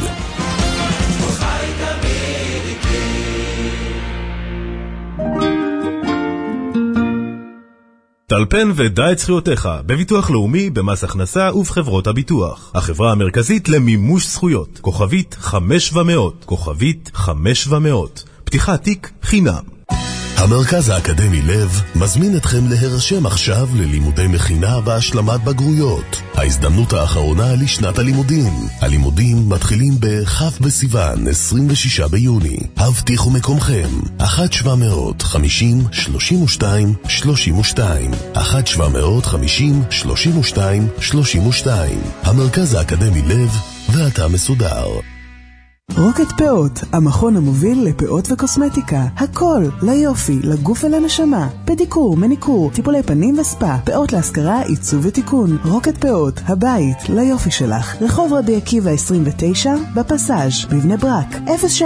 טלפן ודע את זכויותיך בביטוח לאומי, במס הכנסה ובחברות הביטוח. החברה המרכזית למימוש זכויות. כוכבית 5700. כוכבית 5700. פתיחת תיק חינם. המרכז האקדמי לב מזמין אתכם להירשם עכשיו ללימודי מכינה והשלמת בגרויות. ההזדמנות האחרונה לשנת הלימודים. הלימודים מתחילים בכ' בסיוון, 26 ביוני. הבטיחו מקומכם. 1-750-32-32 1-750-32-32. המרכז האקדמי לב, ואתה מסודר. רוקט פאות, המכון המוביל לפאות וקוסמטיקה. הכל ליופי, לגוף ולנשמה. פדיקור, מניקור, טיפולי פנים וספה, פאות להשכרה, עיצוב ותיקון. רוקט פאות, הבית ליופי שלך. רחוב רבי עקיבא 29 בפסאז' בבני ברק.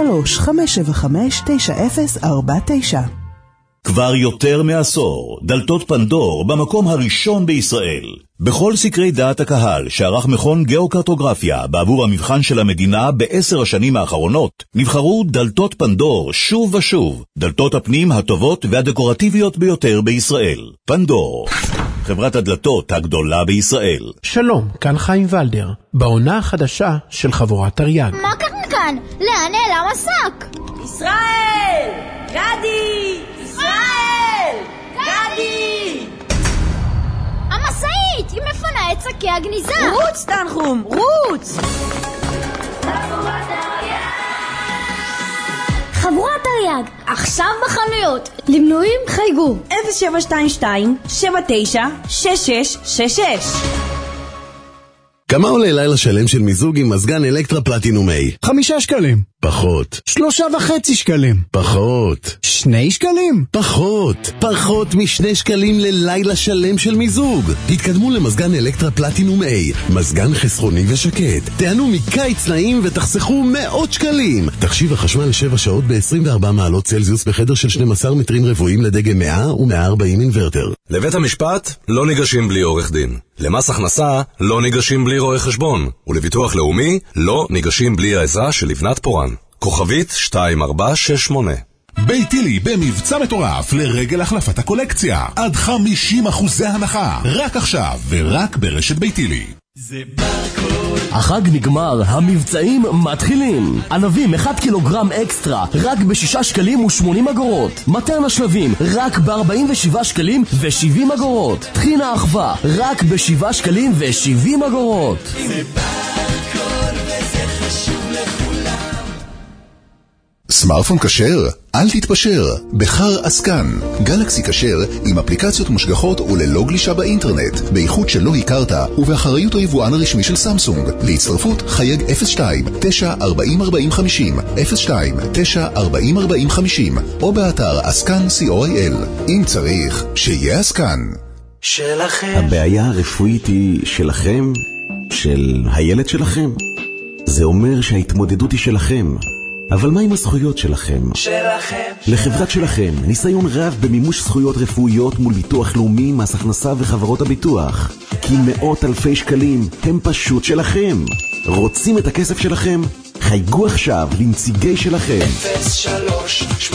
03-575-9049. כבר יותר מעשור, דלתות פנדור במקום הראשון בישראל. בכל סקרי דעת הקהל שערך מכון גיאוקרטוגרפיה בעבור המבחן של המדינה ב10 השנים האחרונות, נבחרו דלתות פנדור שוב ושוב, דלתות הפנים הטובות והדקורטיביות ביותר בישראל. פנדור, חברת הדלתות הגדולה בישראל. שלום, כאן חיים ולדר, בעונה החדשה של חבורת תרי"ג. מה קרה כאן? לאן נעלם השק? ישראל! גדי! ישראל! גדי! המשאית! היא מפנה את שקי הגניזה! רוץ, תנחום! רוץ! חבורת תרי"ג, עכשיו בחנויות. למנויים חייגו 0722-79-6666. כמה עולה לילה שלם של מיזוג עם מזגן אלקטרה פלטינום A? 5 שקלים. פחות. 3.5 שקלים. פחות. 2 שקלים. פחות מ2 שקלים ללילה שלם של מיזוג. התקדמו למזגן אלקטרה פלטינום A, מזגן חסכוני ושקט. תענו מקיץ נעים ותחסכו מאות שקלים. תחשיב החשמל 7 שעות ב-24 מעלות צלזיוס בחדר של 12 מטרים רבועים לדגם 100 ו-140 אינוורטר. לבית המשפט לא ניגשים בלי עורך דין. למס הכנסה לא ניגשים בלי רואה חשבון. ולביטוח לאומי לא ניגשים בלי העזרה של לבנת פורן. כוכבית 2468. ביתילי במבצע מטורף לרגל החלפת הקולקציה. עד 50% הנחה. רק עכשיו ורק ברשת ביתילי. זה החג נגמר, המבצעים מתחילים. ענבים 1 קילוגרם אקסטרה רק ב6 שקלים ו80 אגורות. מטרן השלבים רק ב47 שקלים ו70 אגורות. טחינה אחווה רק ב7 שקלים ו70 אגורות. זה ברקוד וזה חשוב לכולם. סמארטפון כשר? אל תתפשר, בחר עסקן. גלקסי כשר עם אפליקציות מושגחות וללא גלישה באינטרנט, באיכות שלא הכרת ובאחריות היבואן הרשמי של סמסונג. להצטרפות חייג 02-940-4050, 02-940-4050, או באתר עסקן co.il. אם צריך, שיהיה עסקן. שלכם. הבעיה הרפואית היא שלכם, של הילד שלכם. זה אומר שההתמודדות היא שלכם. אבל מה עם הזכויות שלכם? שלכם. לחברת שלכם ניסיון רב במימוש זכויות רפואיות מול ביטוח לאומי, מס הכנסה וחברות הביטוח. כי מאות אלפי שקלים הם פשוט שלכם. רוצים את הכסף שלכם? חייגו עכשיו לנציגי שלכם. 03-800-2000,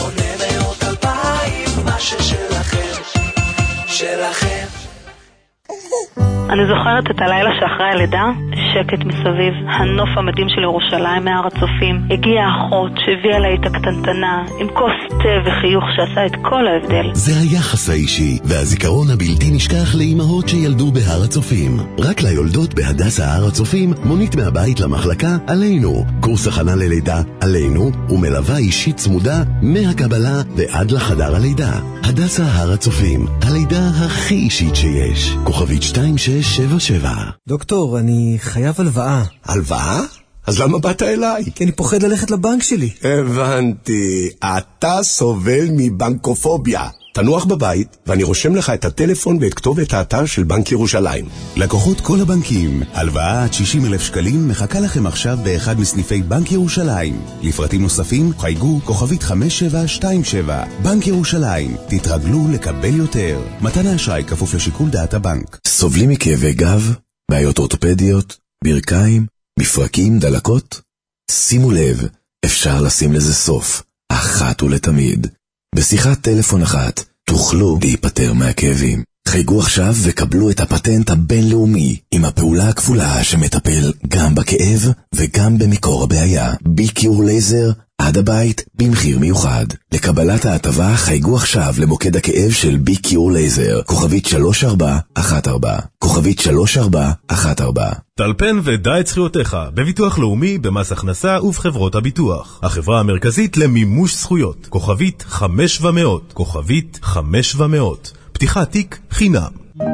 מה ששלכם. שלכם. אני זוכרת את הלילה שאחרי הלידה, שקט מסביב, הנוף המדהים של ירושלים מהר הצופים. הגיעה האחות שהביאה לה את הקטנטנה, עם כוס תה וחיוך שעשה את כל ההבדל. זה היחס האישי, והזיכרון הבלתי נשכח לאימהות שילדו בהר הצופים. רק ליולדות בהדסה הר הצופים, מונית מהבית למחלקה עלינו. קורס הכנה ללידה עלינו, ומלווה אישית צמודה מהקבלה ועד לחדר הלידה. הדסה הר הצופים, הלידה הכי אישית שיש. כוכבית 2677. דוקטור, אני חייב הלוואה. הלוואה? אז למה באת אליי? כי אני פוחד ללכת לבנק שלי. הבנתי, אתה סובל מבנקופוביה. תנוח בבית, ואני רושם לך את הטלפון ואת כתובת האתר של בנק ירושלים. לקוחות כל הבנקים, הלוואה עד 60,000 שקלים מחכה לכם עכשיו באחד מסניפי בנק ירושלים. לפרטים נוספים, חייגו כוכבית 5727. בנק ירושלים, תתרגלו לקבל יותר. מתן האשראי כפוף לשיקול דעת הבנק. סובלים מכאבי גב, בעיות אורתופדיות, ברכיים, מפרקים, דלקות? שימו לב, אפשר לשים לזה סוף, אחת ולתמיד. בשיחת טלפון אחת תוכלו להיפטר מהכאבים. חייגו עכשיו וקבלו את הפטנט הבינלאומי עם הפעולה הכפולה שמטפל גם בכאב וגם במקור הבעיה. ביקיור לייזר עד הבית במחיר מיוחד. לקבלת ההטבה חייגו עכשיו למוקד הכאב של ביקיור לייזר, כוכבית 3414, כוכבית 3414. טלפן ודע את זכויותיך בביטוח לאומי, במס הכנסה ובחברות הביטוח. החברה המרכזית למימוש זכויות, כוכבית 5700, כוכבית 5700. פתיחת תיק חינם.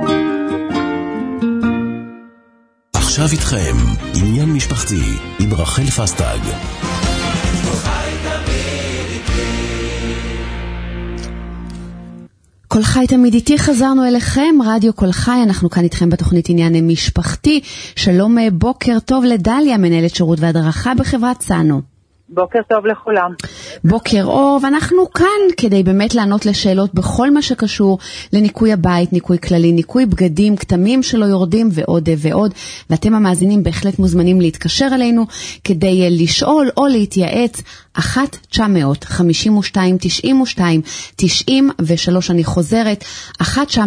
עכשיו איתכם עניין משפחתי עם רחל פסטג. כל חי תמיד איתי, חזרנו אליכם, רדיו כל חי, אנחנו כאן איתכם בתוכנית עניין משפחתי. שלום, בוקר טוב לדליה, מנהלת שירות והדרכה בחברת סנו. בוקר טוב לכולם. בוקר אור, ואנחנו כאן כדי באמת לענות לשאלות בכל מה שקשור לניקוי הבית, ניקוי כללי, ניקוי בגדים, כתמים שלא יורדים ועוד ועוד. ואתם המאזינים בהחלט מוזמנים להתקשר אלינו כדי לשאול או להתייעץ. 1-900-52-92-93, אני חוזרת, 1-900-52-92-93.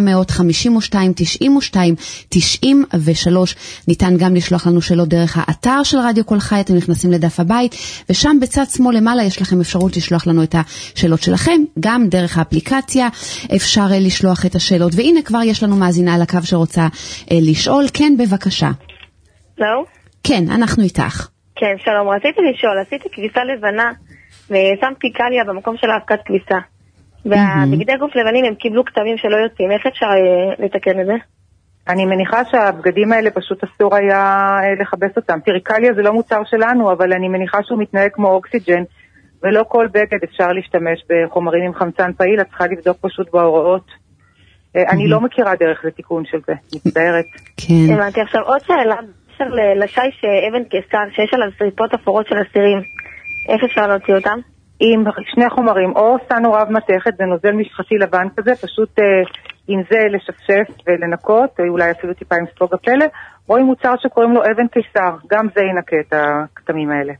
ניתן גם לשלוח לנו שאלות דרך האתר של רדיו כל חי, אתם נכנסים לדף הבית, ושם בצד שמאל למעלה יש לכם אפשרות לשלוח לנו את השאלות שלכם, גם דרך האפליקציה אפשר לשלוח את השאלות, והנה כבר יש לנו מאזינה על הקו שרוצה לשאול. כן, בבקשה. לא? כן, אנחנו איתך. כן, שלום, רציתי לשאול, עשיתי כביסה לבנה ושמתי קליה במקום של האבקת כביסה, והבגדי גוף לבנים הם קיבלו כתבים שלא יוצאים, איך אפשר לתקן את זה? אני מניחה שהבגדים האלה פשוט אסור היה לחבס אותם. תראי, קליה זה לא מוצר שלנו, אבל אני מניחה שהוא מתנהג כמו אוקסיג'ן, ולא כל בגד אפשר להשתמש בחומרים עם חמצן פעיל, את צריכה לבדוק פשוט בהוראות. אני לא מכירה דרך לתיקון של זה, מצטערת. כן. הבנתי. עכשיו עוד שאלה, לשיש אבן קיסר שיש עליו שריפות אפורות של אסירים, איך אפשר להוציא אותם? עם שני חומרים, או סנו רב מתכת, זה נוזל משחתי לבן כזה, פשוט עם זה לשפשף ולנקות, או אולי אפילו טיפה עם ספוג הפלא, או עם מוצר שקוראים לו אבן קיסר, גם זה ינקה את הכתמים האלה.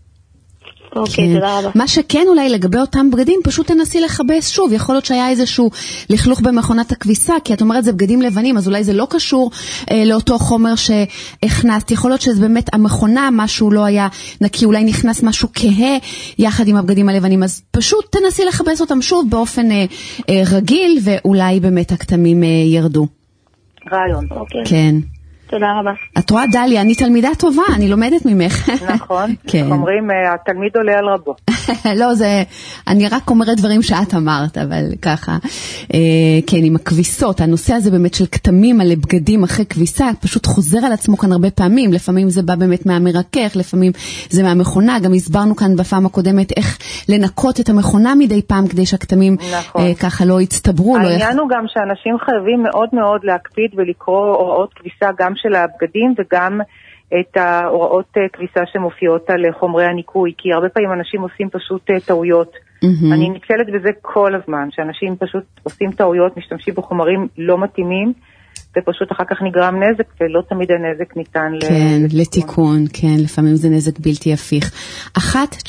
אוקיי, תודה רבה. מה שכן אולי לגבי אותם בגדים, פשוט תנסי לחבש שוב, יכול להיות שהיה איזשהו לכלוך במכונת הכביסה, כי את אומרת זה בגדים לבנים, אז אולי זה לא קשור לאותו חומר שהכנסת, יכול להיות שזה באמת המכונה, משהו לא היה נקי, אולי נכנס משהו כהה יחד עם הבגדים הלבנים, אז פשוט תנסי לחבש אותם שוב באופן רגיל, ואולי באמת הכתמים ירדו. רעיון. אוקיי. כן. תודה רבה. את רואה דליה, אני תלמידה טובה, אני לומדת ממך. נכון, כן. אומרים, התלמיד עולה על רבו. לא, זה, אני רק אומרת דברים שאת אמרת, אבל ככה, כן, עם הכביסות, הנושא הזה באמת של כתמים על בגדים אחרי כביסה, פשוט חוזר על עצמו כאן הרבה פעמים, לפעמים זה בא באמת מהמרכך, לפעמים זה מהמכונה, גם הסברנו כאן בפעם הקודמת איך לנקות את המכונה מדי פעם, כדי שהכתמים נכון. ככה לא יצטברו. העניין הוא גם שאנשים חייבים מאוד מאוד להקפיד ולקרוא הוראות כביסה גם של הבגדים וגם את ההוראות כביסה שמופיעות על חומרי הניקוי, כי הרבה פעמים אנשים עושים פשוט טעויות. אני נתקלת בזה כל הזמן, שאנשים פשוט עושים טעויות, משתמשים בחומרים לא מתאימים, ופשוט אחר כך נגרם נזק, ולא תמיד הנזק ניתן כן, לתיקון, כן, לפעמים זה נזק בלתי הפיך. 1-900-52-92-93,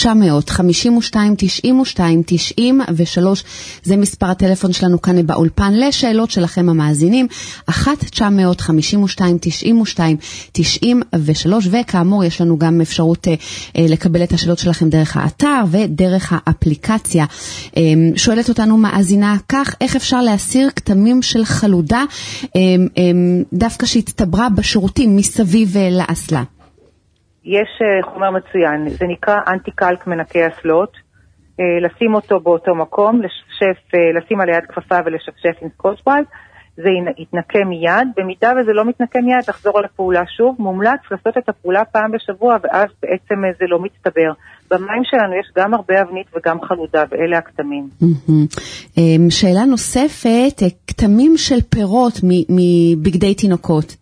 זה מספר הטלפון שלנו כאן באולפן, לשאלות שלכם המאזינים, 1-900-52-92-93, וכאמור יש לנו גם אפשרות לקבל את השאלות שלכם דרך האתר ודרך האפליקציה. שואלת אותנו מאזינה כך, איך אפשר להסיר כתמים של חלודה, דווקא שהתתברה בשירותים מסביב לאסלה? יש חומר מצוין, זה נקרא אנטי-קלק מנקה אסלות, לשים אותו באותו מקום, לשים על יד כפפה ולשפשף עם סקוטש-ברייט, זה יתנקה מיד, במידה וזה לא מתנקה מיד, לחזור על הפעולה שוב, מומלץ לעשות את הפעולה פעם בשבוע, ואז בעצם זה לא מצטבר. במים שלנו יש גם הרבה אבנית וגם חלודה, ואלה הכתמים. שאלה נוספת, כתמים של פירות מבגדי תינוקות.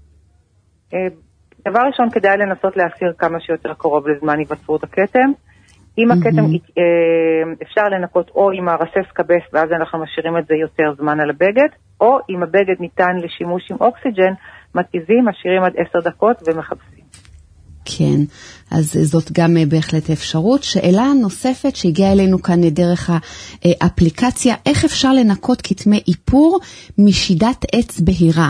דבר ראשון, כדאי לנסות להסיר כמה שיותר קרוב לזמן היווצרות הכתם. אם הכתם אפשר לנקות או עם הרסס קבס, ואז אנחנו משאירים את זה יותר זמן על הבגד, או אם הבגד ניתן לשימוש עם אוקסיג'ן, מתיזים, משאירים עד 10 דקות ומחפשים. כן, אז זאת גם בהחלט אפשרות. שאלה נוספת שהגיעה אלינו כאן דרך האפליקציה, איך אפשר לנקות כתמי איפור משידת עץ בהירה?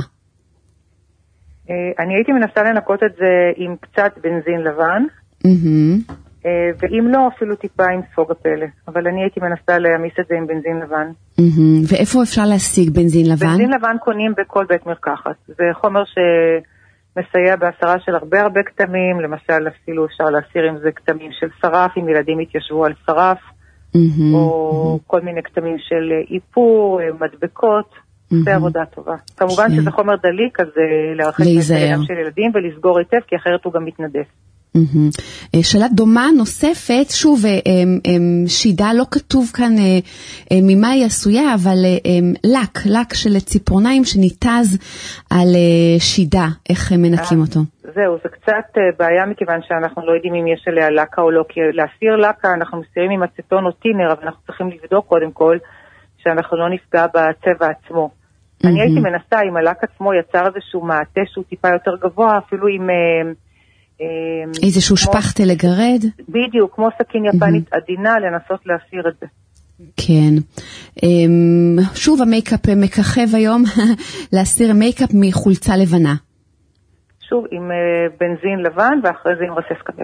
אני הייתי מנסה לנקות את זה עם קצת בנזין לבן, ואם לא, אפילו טיפה עם ספוג הפלא. אבל אני הייתי מנסה להמיס את זה עם בנזין לבן. ואיפה אפשר להשיג בנזין לבן? בנזין לבן קונים בכל בית מרקחת. זה חומר שמסייע בהסרה של הרבה כתמים, למשל אפילו אפשר להסיר עם זה כתמים של שרף, אם ילדים התיישבו על שרף, או כל מיני כתמים של איפור, מדבקות. זה עבודה טובה. כמובן שזה חומר דליק, אז להרחיק את של ילדים ולסגור היטב, כי אחרת הוא גם מתנדף. שאלה דומה נוספת, שוב, שידה, לא כתוב כאן ממה היא עשויה, אבל לק של ציפורניים שניתז על שידה, איך מנקים אותו? זהו, זה קצת בעיה מכיוון שאנחנו לא יודעים אם יש עליה לקה או לא, כי להסיר לקה אנחנו מסירים עם אצטון או טינר, אבל אנחנו צריכים לבדוק קודם כל שאנחנו לא נפגע בצבע עצמו. אני הייתי מנסה, אם הלק עצמו יצר איזשהו מעטה שהוא טיפה יותר גבוה, אפילו עם איזשהו שפכטל לגרד? בדיוק, כמו סכין יפנית עדינה, לנסות להסיר את זה. כן. שוב, המייקאפ מככב היום, להסיר מייקאפ מחולצה לבנה. שוב, עם בנזין לבן, ואחרי זה עם רסס קבס.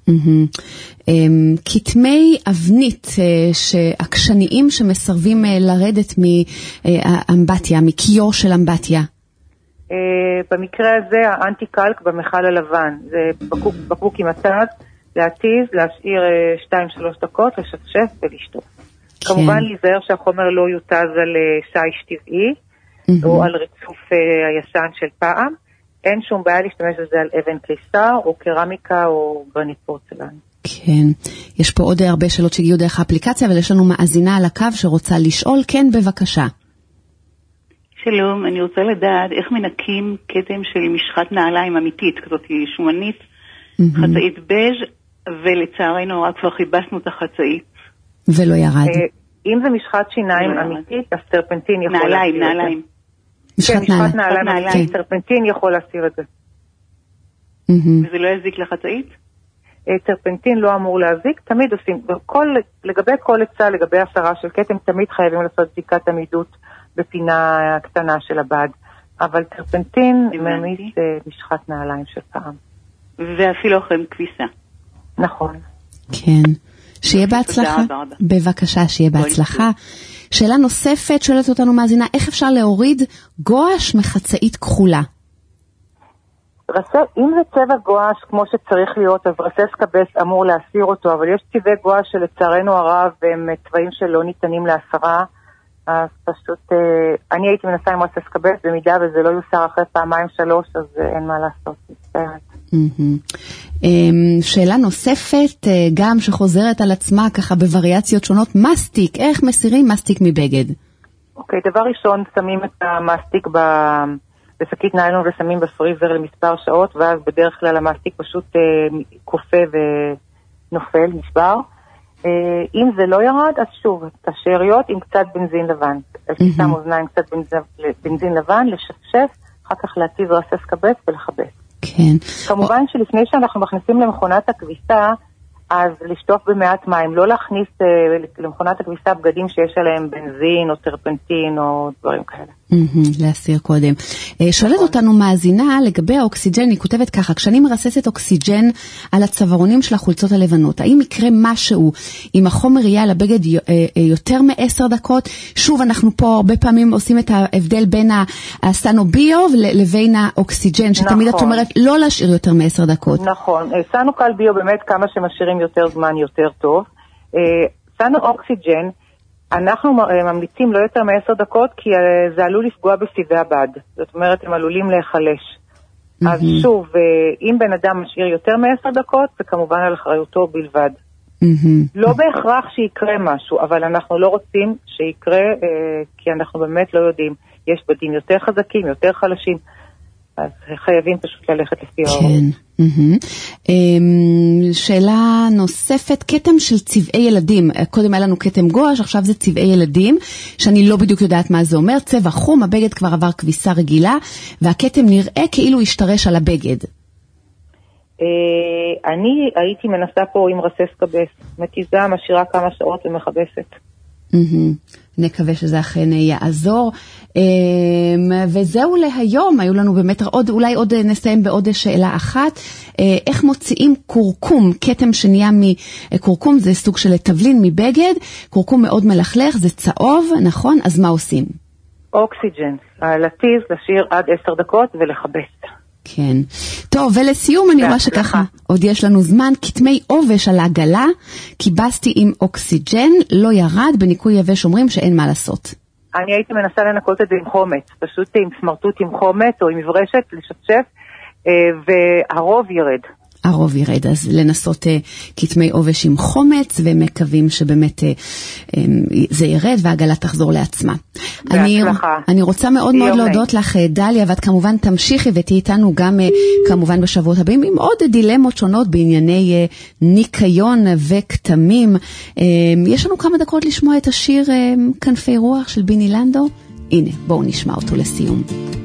כתמי אבנית הקשניים שמסרבים לרדת מאמבטיה, מכיור של אמבטיה. במקרה הזה האנטי-קלק במכל הלבן, זה בקבוק עם הצד, להתיז, להשאיר 2-3 דקות, לשפשף ולשטוף. כמובן להיזהר שהחומר לא יותז על שיש טבעי, או על ריצוף הישן של פעם. אין שום בעיה להשתמש בזה על אבן קיסר, או קרמיקה, או גרנית פורצלן. כן. יש פה עוד הרבה שאלות שהגיעו דרך האפליקציה, אבל יש לנו מאזינה על הקו שרוצה לשאול. כן, בבקשה. שלום, אני רוצה לדעת איך מנקים כתם של משחת נעליים אמיתית, כזאת שומנית, חצאית בז', ולצערנו רק כבר חיבשנו את החצאית. ולא ירד. אם זה משחת שיניים אמיתית, אז טרפנטין יכול להסיר את זה. נעליים. משחת נעליים, טרפנטין יכול להסיר את זה. וזה לא יזיק לחצאית? טרפנטין לא אמור להזיק, תמיד עושים, לגבי כל עצה, לגבי הסרה של כתם, תמיד חייבים לעשות בדיקת עמידות בפינה קטנה של הבד. אבל טרפנטין ממיס משחת נעליים של פעם. ואפילו אחרי כביסה. נכון. כן. שיהיה בהצלחה. בבקשה, שיהיה בהצלחה. שאלה נוספת, שואלת אותנו מאזינה, איך אפשר להוריד גואש מחצאית כחולה? אם זה צבע גואש כמו שצריך להיות, אז רסס קבס אמור להסיר אותו, אבל יש צבעי גואש שלצערנו הרב הם צבעים שלא ניתנים להסרה, אז פשוט אני הייתי מנסה עם רסס קבס, במידה וזה לא יוסר אחרי 2-3, אז אין מה לעשות. שאלה נוספת, גם שחוזרת על עצמה ככה בווריאציות שונות, מסטיק, איך מסירים מסטיק מבגד? אוקיי, דבר ראשון, שמים את המסטיק בשקית ניילון ושמים בפריזר למספר שעות, ואז בדרך כלל המסטיק פשוט קופא ונופל, נשבר. אם זה לא ירד, אז שוב, את השאריות עם קצת בנזין לבן. שם אוזניים קצת בנזין לבן, לשפשף, אחר כך להציב רסס קבץ ולחבש. כן. כמובן שלפני שאנחנו מכניסים למכונת הכביסה, אז לשטוף במעט מים, לא להכניס למכונת הכביסה בגדים שיש עליהם בנזין או טרפנטין או דברים כאלה. להסיר קודם. שואלת אותנו מאזינה לגבי האוקסיג'ן, היא כותבת ככה, כשאני מרססת אוקסיג'ן על הצווארונים של החולצות הלבנות, האם יקרה משהו אם החומר יהיה על הבגד יותר מ10 דקות? שוב, אנחנו פה הרבה פעמים עושים את ההבדל בין הסנוביו לבין האוקסיג'ן, שתמיד את אומרת לא להשאיר יותר מ10 דקות. נכון, סנוקל ביו באמת כמה שמשאירים יותר זמן יותר טוב. סנו אוקסיג'ן, אנחנו ממליצים לא יותר מ10 דקות, כי זה עלול לפגוע בסיבי הבד. זאת אומרת, הם עלולים להיחלש. אז שוב, אם בן אדם משאיר יותר מ10 דקות, זה כמובן על אחריותו בלבד. לא בהכרח שיקרה משהו, אבל אנחנו לא רוצים שיקרה, כי אנחנו באמת לא יודעים. יש בדים יותר חזקים, יותר חלשים, אז חייבים פשוט ללכת לפי ההוראות. שאלה נוספת, כתם של צבעי ילדים. קודם היה לנו כתם גואש, עכשיו זה צבעי ילדים, שאני לא בדיוק יודעת מה זה אומר. צבע חום, הבגד כבר עבר כביסה רגילה, והכתם נראה כאילו השתרש על הבגד. אני הייתי מנסה פה עם רסס קבס, מתיזה, משאירה כמה שעות ומחבסת. נקווה שזה אכן יעזור. וזהו להיום, היו לנו באמת אולי עוד נסיים בעוד שאלה אחת. איך מוציאים קורקום, כתם שנהיה מקורקום, זה סוג של תבלין מבגד, קורקום מאוד מלכלך, זה צהוב, נכון? אז מה עושים? אוקסיג'ן, להתיז, לשיר עד 10 דקות ולחבס. כן. טוב, ולסיום אני רואה שככה עוד יש לנו זמן, כתמי עובש על העגלה, קיבסתי עם אוקסיג'ן, לא ירד, בניקוי יבש אומרים שאין מה לעשות. אני הייתי מנסה לנקות את זה עם חומץ, פשוט עם סמרטוט עם חומץ או עם מברשת, לשפשף, והרוב ירד. הרוב ירד, אז לנסות כתמי עובש עם חומץ, ומקווים שבאמת זה ירד והעגלה תחזור לעצמה. אני רוצה מאוד מאוד להודות לך, דליה, ואת כמובן תמשיכי ותהי איתנו גם כמובן בשבועות הבאים, עם עוד דילמות שונות בענייני ניקיון וכתמים. יש לנו כמה דקות לשמוע את השיר כנפי רוח של ביני לנדו. הנה, בואו נשמע אותו לסיום.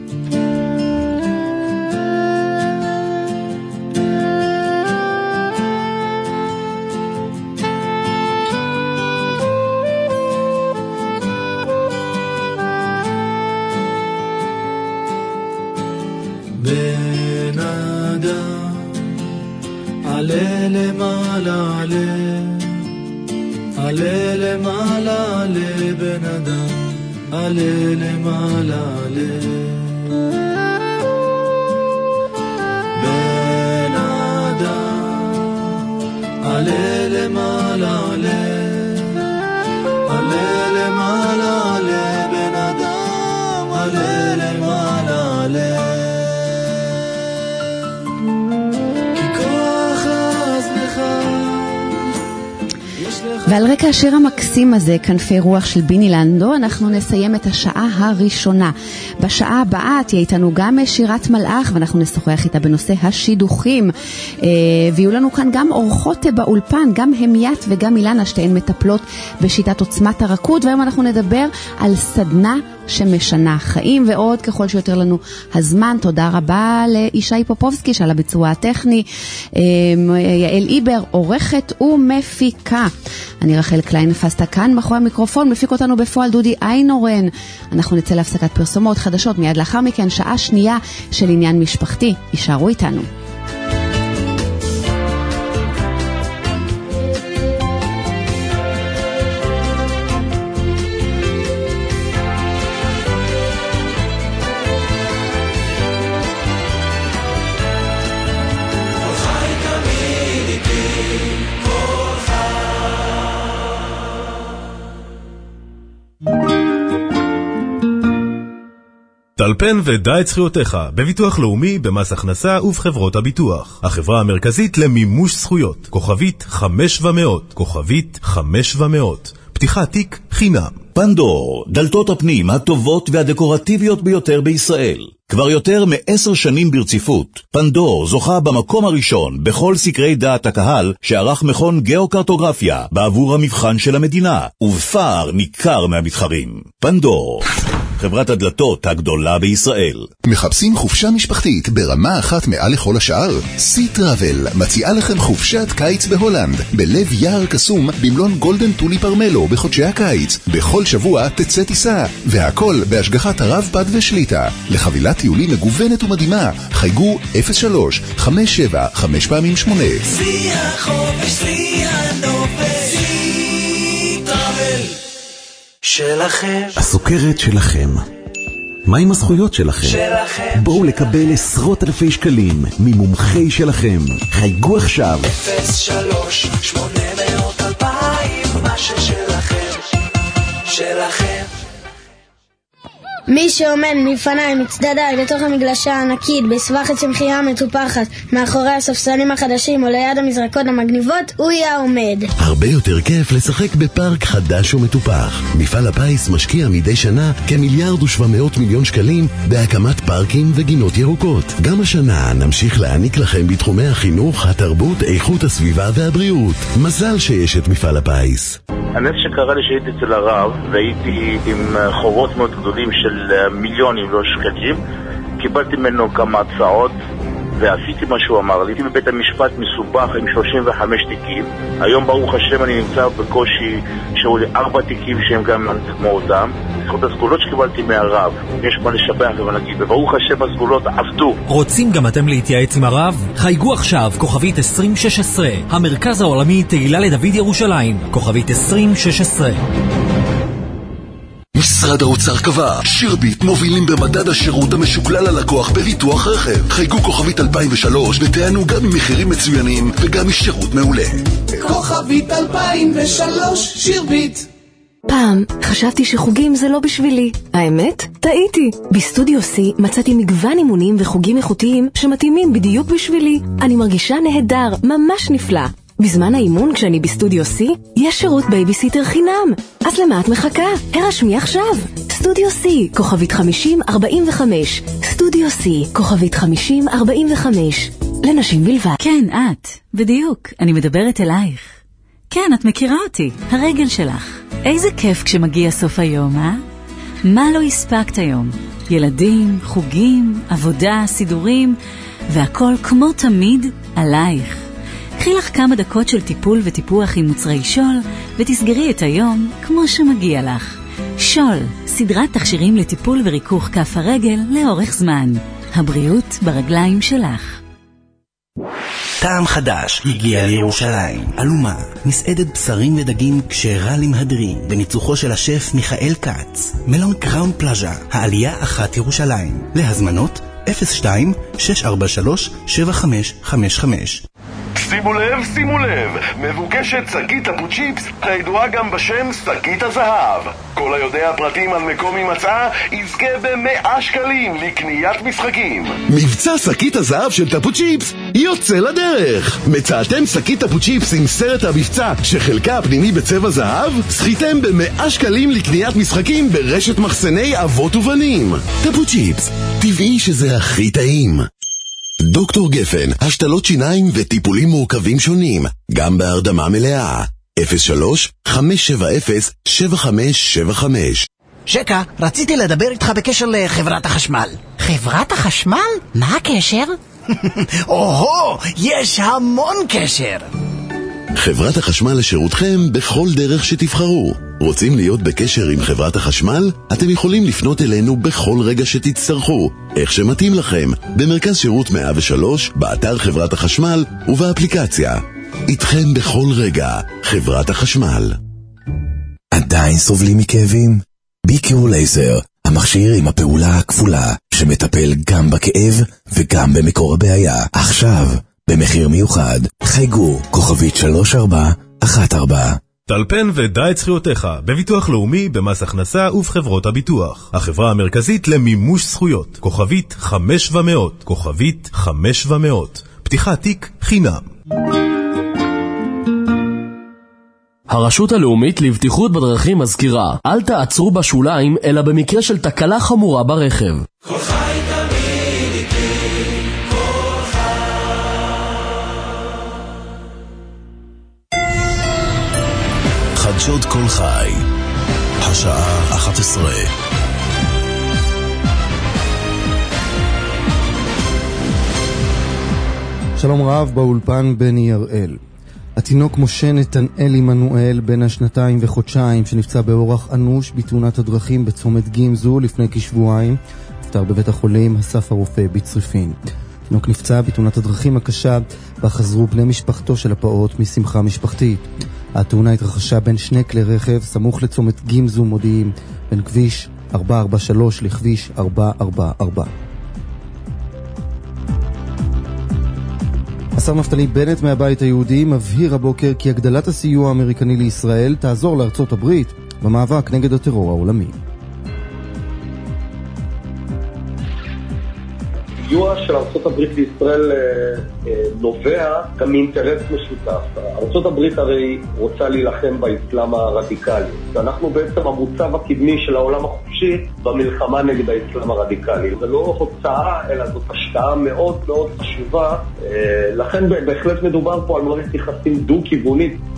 בן אדם, עלה למעלה, עלה למעלה, עלה בן אדם, עלה למעלה, בן אדם, עלה למעלה, עלה למעלה, עלה בן אדם, עלה למעלה, עלה. ועל רקע השיר המקסים הזה, כנפי רוח של ביני לנדו, אנחנו נסיים את השעה הראשונה. בשעה הבאה תהיה איתנו גם שירת מלאך, ואנחנו נשוחח איתה בנושא השידוכים. ויהיו לנו כאן גם אורחות באולפן, גם המיית וגם אילנה, שתיהן מטפלות בשיטת עוצמת הרקוד, והיום אנחנו נדבר על סדנה שמשנה חיים, ועוד ככל שיותר לנו הזמן. תודה רבה לישי פופובסקי שעל הביצוע הטכני, יעל איבר עורכת ומפיקה. אני רחל קליין, נפסת כאן מאחורי המיקרופון, מפיק אותנו בפועל דודי איינורן. אנחנו נצא להפסקת פרסומות חדשות מיד לאחר מכן, שעה שנייה של עניין משפחתי. יישארו איתנו. טלפן ודע את זכויותיך בביטוח לאומי, במס הכנסה ובחברות הביטוח. החברה המרכזית למימוש זכויות, כוכבית 5700, כוכבית 5700. פתיחת תיק חינם. פנדור, דלתות הפנים הטובות והדקורטיביות ביותר בישראל. כבר יותר מ10 שנים ברציפות, פנדור זוכה במקום הראשון בכל סקרי דעת הקהל שערך מכון גיאוקרטוגרפיה בעבור המבחן של המדינה, ובפער ניכר מהמתחרים. פנדור, חברת הדלתות הגדולה בישראל. מחפשים חופשה משפחתית ברמה אחת מעל לכל השאר? סי טראבל מציעה לכם חופשת קיץ בהולנד, בלב יער קסום במלון גולדן טולי פרמלו בחודשי הקיץ. בכל שבוע תצא טיסה, והכל בהשגחת הרב פד ושליטה. לחבילת טיולים מגוונת ומדהימה, חייגו 03-57-5 פעמים 8. סי החופש, סי הנופש, סי טראבל שלכם. הסוכרת שלכם. מה עם הזכויות שלכם? שלכם. בואו לקבל עשרות אלפי שקלים ממומחי שלכם. חייגו עכשיו 03-800-2000, מה ששלכם, שלכם. מי שעומד מלפניי מצדדיי לתוך המגלשה הענקית בסבך צמחייה מטופחת מאחורי הספסלים החדשים או ליד המזרקות המגניבות, הוא יהיה עומד. הרבה יותר כיף לשחק בפארק חדש ומטופח. מפעל הפיס משקיע מדי שנה כ1,700,000,000 שקלים בהקמת פארקים וגינות ירוקות. גם השנה נמשיך להעניק לכם בתחומי החינוך, התרבות, איכות הסביבה והבריאות. מזל שיש את מפעל הפיס. הנס שקרה לי שהייתי אצל הרב והייתי עם חובות מאוד גדולים של מיליונים לא שקלים, קיבלתי ממנו כמה הצעות ועשיתי מה שהוא אמר לי. הייתי בבית המשפט מסובך עם 35 תיקים. היום ברוך השם אני נמצא בקושי שהיו לי 4 תיקים שהם גם כמו אותם. זכות הסגולות שקיבלתי מהרב, יש מה לשבח ולהגיד, וברוך השם הסגולות עבדו. רוצים גם אתם להתייעץ עם הרב? חייגו עכשיו, כוכבית 2016, המרכז העולמי תהילה לדוד ירושלים, כוכבית 2016. משרד האוצר קבע, שירביט מובילים במדד השירות המשוקלל ללקוח בביטוח רכב. חייגו כוכבית 2003 ותענו גם ממחירים מצוינים וגם משירות מעולה. כוכבית 2003, שירביט. פעם חשבתי שחוגים זה לא בשבילי. האמת? טעיתי. בסטודיו C מצאתי מגוון אימונים וחוגים איכותיים שמתאימים בדיוק בשבילי. אני מרגישה נהדר, ממש נפלא. בזמן האימון כשאני בסטודיו C, יש שירות בייביסיטר חינם. אז למה את מחכה? הרשמי עכשיו. סטודיו C, כוכבית 5045. סטודיו C, כוכבית 5045. לנשים בלבד. כן, את. בדיוק. אני מדברת אלייך. כן, את מכירה אותי. הרגל שלך. איזה כיף כשמגיע סוף היום, אה? מה לא הספקת היום? ילדים, חוגים, עבודה, סידורים, והכל כמו תמיד עלייך. קחי לך כמה דקות של טיפול וטיפוח עם מוצרי שול, ותסגרי את היום כמו שמגיע לך. שול, סדרת תכשירים לטיפול וריכוך כף הרגל לאורך זמן. הבריאות ברגליים שלך. טעם חדש הגיע לירושלים. אלומה, מסעדת בשרים ודגים כשרה למהדרין, בניצוחו של השף מיכאל קץ. מלון קראון פלאז'ה, העלייה 1 ירושלים. להזמנות 02-643-7555. שימו לב, מבוקשת שקית טפוצ'יפס, הידועה גם בשם שקית הזהב. כל היודע פרטים על מקום הימצאה יזכה ב100 שקלים לקניית משחקים. מבצע שקית הזהב של טפוצ'יפס יוצא לדרך. מצאתם שקית טפוצ'יפס עם סרט המבצע שחלקה הפנימי בצבע זהב? זכיתם ב100 שקלים לקניית משחקים ברשת מחסני אבות ובנים. טפוצ'יפס, טבעי שזה הכי טעים. דוקטור גפן, השתלות שיניים וטיפולים מורכבים שונים, גם בהרדמה מלאה. 03-570-7575. שקה, רציתי לדבר איתך בקשר לחברת החשמל. חברת החשמל? מה הקשר? או-הו, יש המון קשר. חברת החשמל לשירותכם בכל דרך שתבחרו. רוצים להיות בקשר עם חברת החשמל? אתם יכולים לפנות אלינו בכל רגע שתצטרכו, איך שמתאים לכם, במרכז שירות 103, באתר חברת החשמל ובאפליקציה. איתכם בכל רגע, חברת החשמל. עדיין סובלים מכאבים? ביקיור לייזר, המכשיר עם הפעולה הכפולה, שמטפל גם בכאב וגם במקור הבעיה. עכשיו, במחיר מיוחד, חייגו כוכבית 3414. טלפן ודע את זכויותיך בביטוח לאומי, במס הכנסה ובחברות הביטוח. החברה המרכזית למימוש זכויות, כוכבית 5700, כוכבית 5700. פתיחת תיק חינם. הרשות הלאומית לבטיחות בדרכים מזכירה, אל תעצרו בשוליים אלא במקרה של תקלה חמורה ברכב. כל חי תמיד איתי, כל חדשות כל חי, השעה 11. שלום רב, באולפן בני הראל. התינוק משה נתנאל עמנואל בן 2 וחודשיים שנפצע באורח אנוש בתאונת הדרכים בצומת גמזו לפני כשבועיים, נפטר בבית החולים אסף הרופא בצריפין. התינוק נפצע בתאונת הדרכים הקשה בה חזרו בני משפחתו של הפעוט משמחה משפחתית. התאונה התרחשה בין שני כלי רכב סמוך לצומת גמזו מודיעין, בין כביש 443 לכביש 444. השר נפתלי בנט מהבית היהודי מבהיר הבוקר כי הגדלת הסיוע האמריקני לישראל תעזור לארצות הברית במאבק נגד הטרור העולמי. הסיוע של ארצות הברית לישראל נובע גם מאינטרס משותף. ארצות הברית הרי רוצה להילחם באסלאם הרדיקלי. אנחנו בעצם המוצב הקדמי של העולם החופשי במלחמה נגד האסלאם הרדיקלי. זה לא הוצאה, אלא זאת השקעה מאוד מאוד חשובה. לכן בהחלט מדובר פה על מערכת יחסים דו-כיוונית